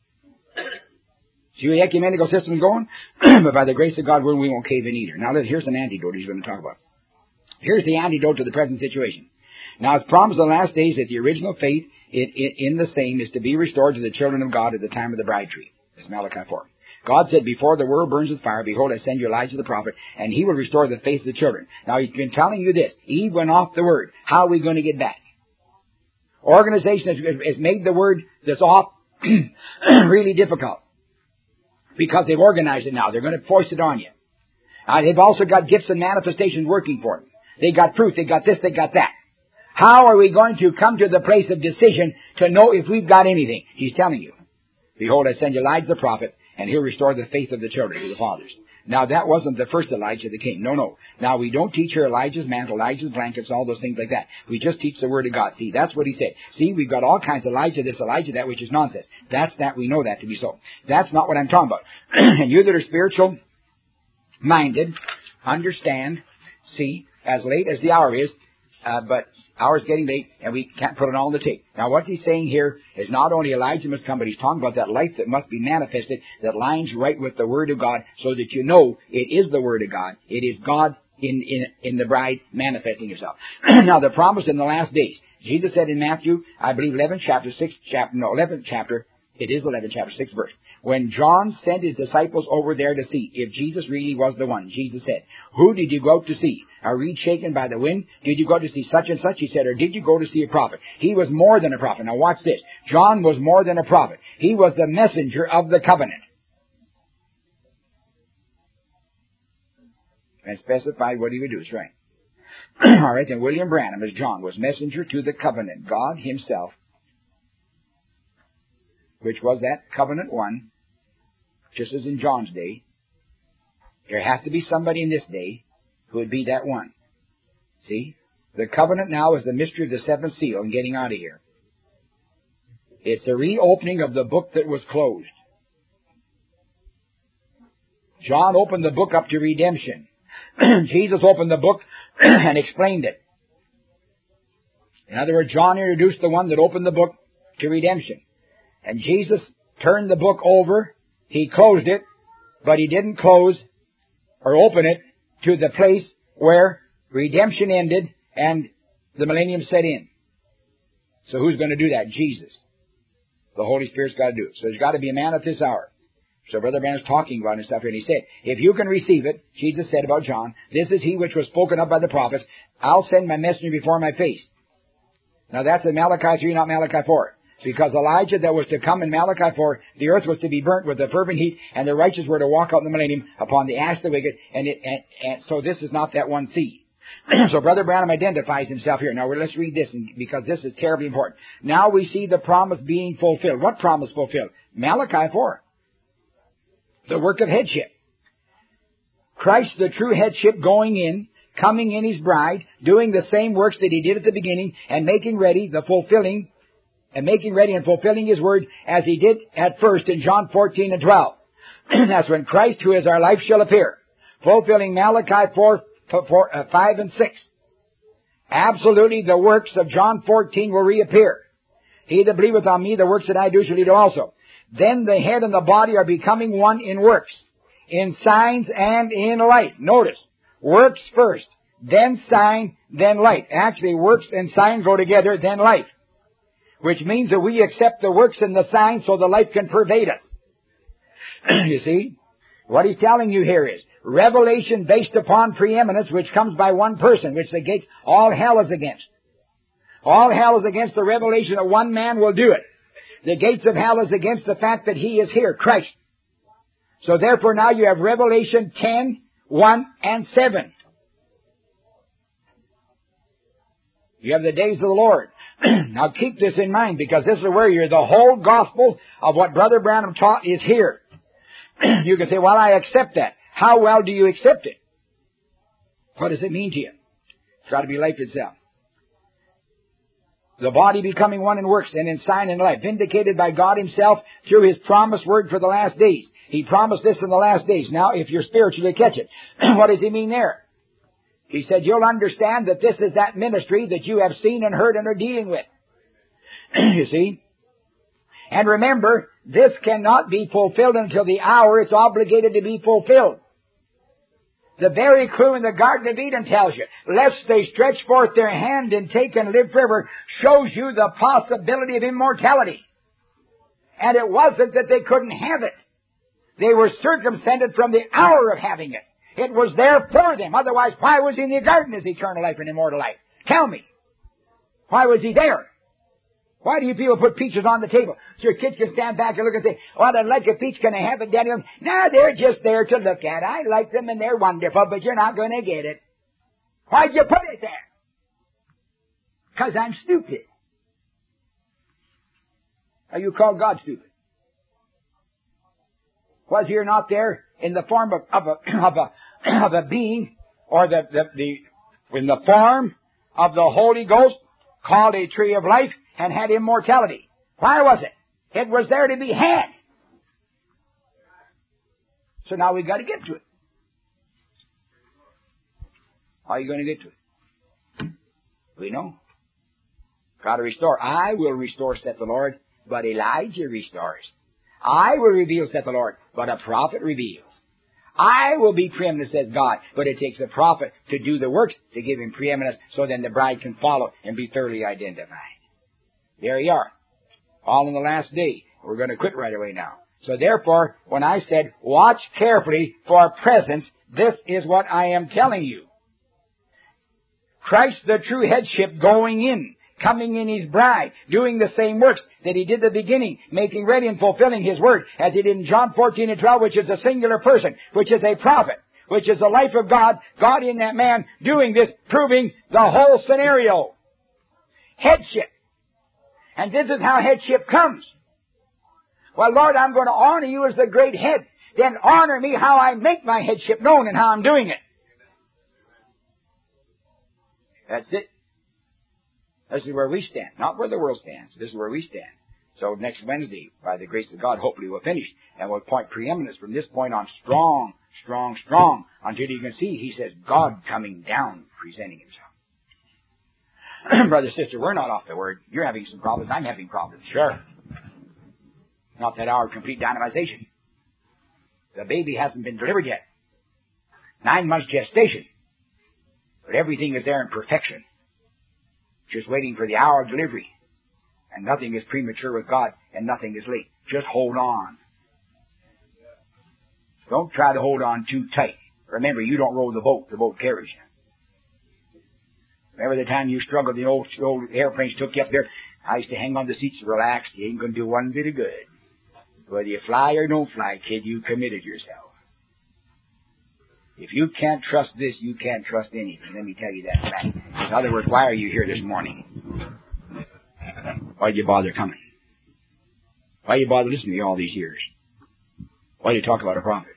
See the ecumenical system going? But by the grace of God, we won't cave in either. Now, here's an antidote he's going to talk about. Here's the antidote to the present situation. Now, it's promised in the last days that the original faith in, in, in the same is to be restored to the children of God at the time of the bride tree. That's Malachi four. God said, before the world burns with fire, behold, I send you Elijah the prophet, and he will restore the faith of the children. Now, he's been telling you this. Eve went off the word. How are we going to get back? Organization has, has made the word that's off really difficult. Because they've organized it now. They're going to force it on you. Uh, they've also got gifts and manifestations working for them. They got proof. They got this. They got that. How are we going to come to the place of decision to know if we've got anything? He's telling you. Behold, I send Elijah the prophet, and he'll restore the faith of the children, to the fathers. Now, that wasn't the first Elijah that came. No, no. Now, we don't teach her Elijah's mantle, Elijah's blankets, all those things like that. We just teach the Word of God. See, that's what he said. See, we've got all kinds of Elijah this, Elijah that, which is nonsense. That's that. We know that to be so. That's not what I'm talking about. And you that are spiritual-minded, understand, see, as late as the hour is, uh, but hour's getting late, and we can't put it all on the tape. Now, what he's saying here is not only Elijah must come, but he's talking about that life that must be manifested, that lines right with the Word of God, so that you know it is the Word of God. It is God in, in, in the bride manifesting Himself. Now, the promise in the last days. Jesus said in Matthew, I believe, eleventh chapter, sixth chapter, no, eleventh chapter, It is eleven, chapter six, verse. When John sent his disciples over there to see if Jesus really was the one, Jesus said, who did you go out to see? A reed shaken by the wind? Did you go to see such and such? He said, or did you go to see a prophet? He was more than a prophet. Now watch this. John was more than a prophet. He was the messenger of the covenant. And specified what he would do. It's right. All right, then William Branham, as John, was messenger to the covenant. God himself, which was that covenant one, just as in John's day. There has to be somebody in this day who would be that one. See? The covenant now is the mystery of the seventh seal and getting out of here. It's the reopening of the book that was closed. John opened the book up to redemption. Jesus opened the book and explained it. In other words, John introduced the one that opened the book to redemption. And Jesus turned the book over. He closed it, but he didn't close or open it to the place where redemption ended and the millennium set in. So who's going to do that? Jesus. The Holy Spirit's got to do it. So there's got to be a man at this hour. So Brother Branham's talking about it and stuff here, and he said, if you can receive it, Jesus said about John, this is he which was spoken of by the prophets, I'll send my messenger before my face. Now that's in Malachi three, not Malachi four. Because Elijah that was to come in Malachi four, the earth was to be burnt with a fervent heat, and the righteous were to walk out in the millennium upon the ass of the wicked, and, it, and, and so this is not that one seed. So Brother Branham identifies himself here. Now let's read this, because this is terribly important. Now we see the promise being fulfilled. What promise fulfilled? Malachi four. The work of headship. Christ, the true headship, going in, coming in his bride, doing the same works that he did at the beginning, and making ready the fulfilling, and making ready and fulfilling his word as he did at first in John fourteen and twelve. That's when Christ, who is our life, shall appear. Fulfilling Malachi four, four, uh, five and six. Absolutely the works of John fourteen will reappear. He that believeth on me, the works that I do shall he do also. Then the head and the body are becoming one in works, in signs and in light. Notice, works first, then sign, then light. Actually, works and sign go together, then light. Which means that we accept the works and the signs so the light can pervade us. You see? What he's telling you here is, revelation based upon preeminence, which comes by one person, which the gates, all hell is against. All hell is against the revelation that one man will do it. The gates of hell is against the fact that he is here, Christ. So therefore now you have Revelation ten, one, and seven. You have the days of the Lord. Now keep this in mind, because this is where you're, the whole gospel of what Brother Branham taught is here. You can say, well, I accept that. How well do you accept it? What does it mean to you? It's got to be life itself. The body becoming one in works and in sign and light, vindicated by God himself through his promised word for the last days. He promised this in the last days. Now, if you're spiritual, you catch it. What does he mean there? He said, you'll understand that this is that ministry that you have seen and heard and are dealing with. You see? And remember, this cannot be fulfilled until the hour it's obligated to be fulfilled. The very clue in the Garden of Eden tells you, lest they stretch forth their hand and take and live forever, shows you the possibility of immortality. And it wasn't that they couldn't have it. They were circumvented from the hour of having it. It was there for them. Otherwise, why was he in the garden as eternal life and immortal life? Tell me. Why was he there? Why do you people put peaches on the table? So your kids can stand back and look and say, well, I'd like a peach. Can I have it, Daddy? No, they're just there to look at. I like them and they're wonderful, but you're not going to get it. Why'd you put it there? Because I'm stupid. Are you called God stupid? Was you're not there in the form of, of, a, of, a, of a being, or the, the, the, in the form of the Holy Ghost, called a tree of life, and had immortality. Why was it? It was there to be had. So now we've got to get to it. How are you going to get to it? We know. Got to restore. I will restore, saith the Lord, but Elijah restores. I will reveal, saith the Lord, but a prophet reveals. I will be preeminent, says God, but it takes a prophet to do the works to give him preeminence, so then the bride can follow and be thoroughly identified. There you are. All in the last day. We're going to quit right away now. So therefore, when I said, watch carefully for presence, this is what I am telling you. Christ, the true headship, going in, coming in His bride, doing the same works that He did at the beginning, making ready and fulfilling His word, as He did in John fourteen and twelve, which is a singular person, which is a prophet, which is the life of God, God in that man, doing this, proving the whole scenario. Headship. And this is how headship comes. Well, Lord, I'm going to honor you as the great head. Then honor me how I make my headship known and how I'm doing it. That's it. This is where we stand, not where the world stands. This is where we stand. So next Wednesday, by the grace of God, hopefully we'll finish. And we'll point preeminence from this point on strong, strong, strong, until you can see, he says, God coming down, presenting Himself. Brother, sister, we're not off the word. You're having some problems. I'm having problems. Sure. Not that hour of complete dynamization. The baby hasn't been delivered yet. Nine months gestation. But everything is there in perfection. Just waiting for the hour of delivery. And nothing is premature with God, and nothing is late. Just hold on. Don't try to hold on too tight. Remember, you don't row the boat. The boat carries you. Remember the time you struggled, the old, old airplanes took you up there? I used to hang on the seats and relax. You ain't going to do one bit of good. Whether you fly or don't fly, kid, you committed yourself. If you can't trust this, you can't trust anything. Let me tell you that fact. In other words, why are you here this morning? Why'd you bother coming? Why you bother listening to me all these years? Why do you talk about a prophet?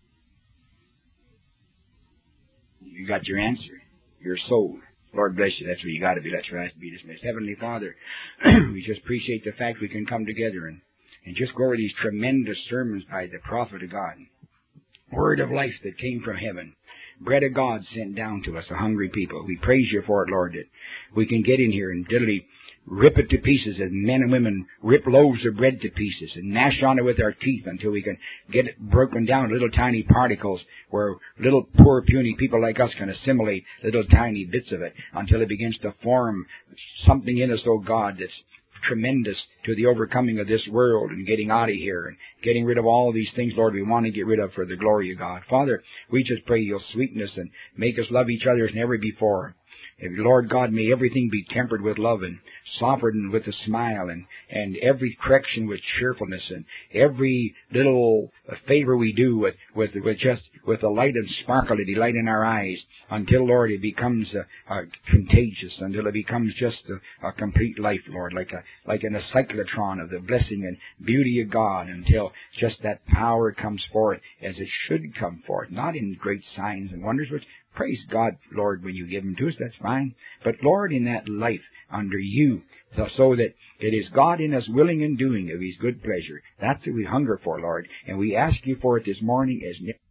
You got your answer. You're sold. Lord bless you. That's where you got to be. That's where I have to be dismissed. Heavenly Father, we just appreciate the fact we can come together and, and just go over these tremendous sermons by the prophet of God. Word of life that came from heaven. Bread of God sent down to us, a hungry people. We praise you for it, Lord, that we can get in here and literally rip it to pieces as men and women rip loaves of bread to pieces and gnash on it with our teeth until we can get it broken down to little tiny particles where little poor puny people like us can assimilate little tiny bits of it until it begins to form something in us, oh God, that's tremendous to the overcoming of this world and getting out of here and getting rid of all these things, Lord, we want to get rid of for the glory of God. Father, we just pray you'll sweeten us and make us love each other as never before. Lord God, may everything be tempered with love and softened with a smile, and, and every correction with cheerfulness, and every little favor we do with, with, with just with a light and sparkle, a delight in our eyes, until, Lord, it becomes uh, uh, contagious, until it becomes just a, a complete life, Lord, like a like an cyclotron of the blessing and beauty of God, until just that power comes forth as it should come forth, not in great signs and wonders, which praise God, Lord, when you give them to us, that's fine. But, Lord, in that life under you, so that it is God in us willing and doing of His good pleasure. That's what we hunger for, Lord. And we ask you for it this morning as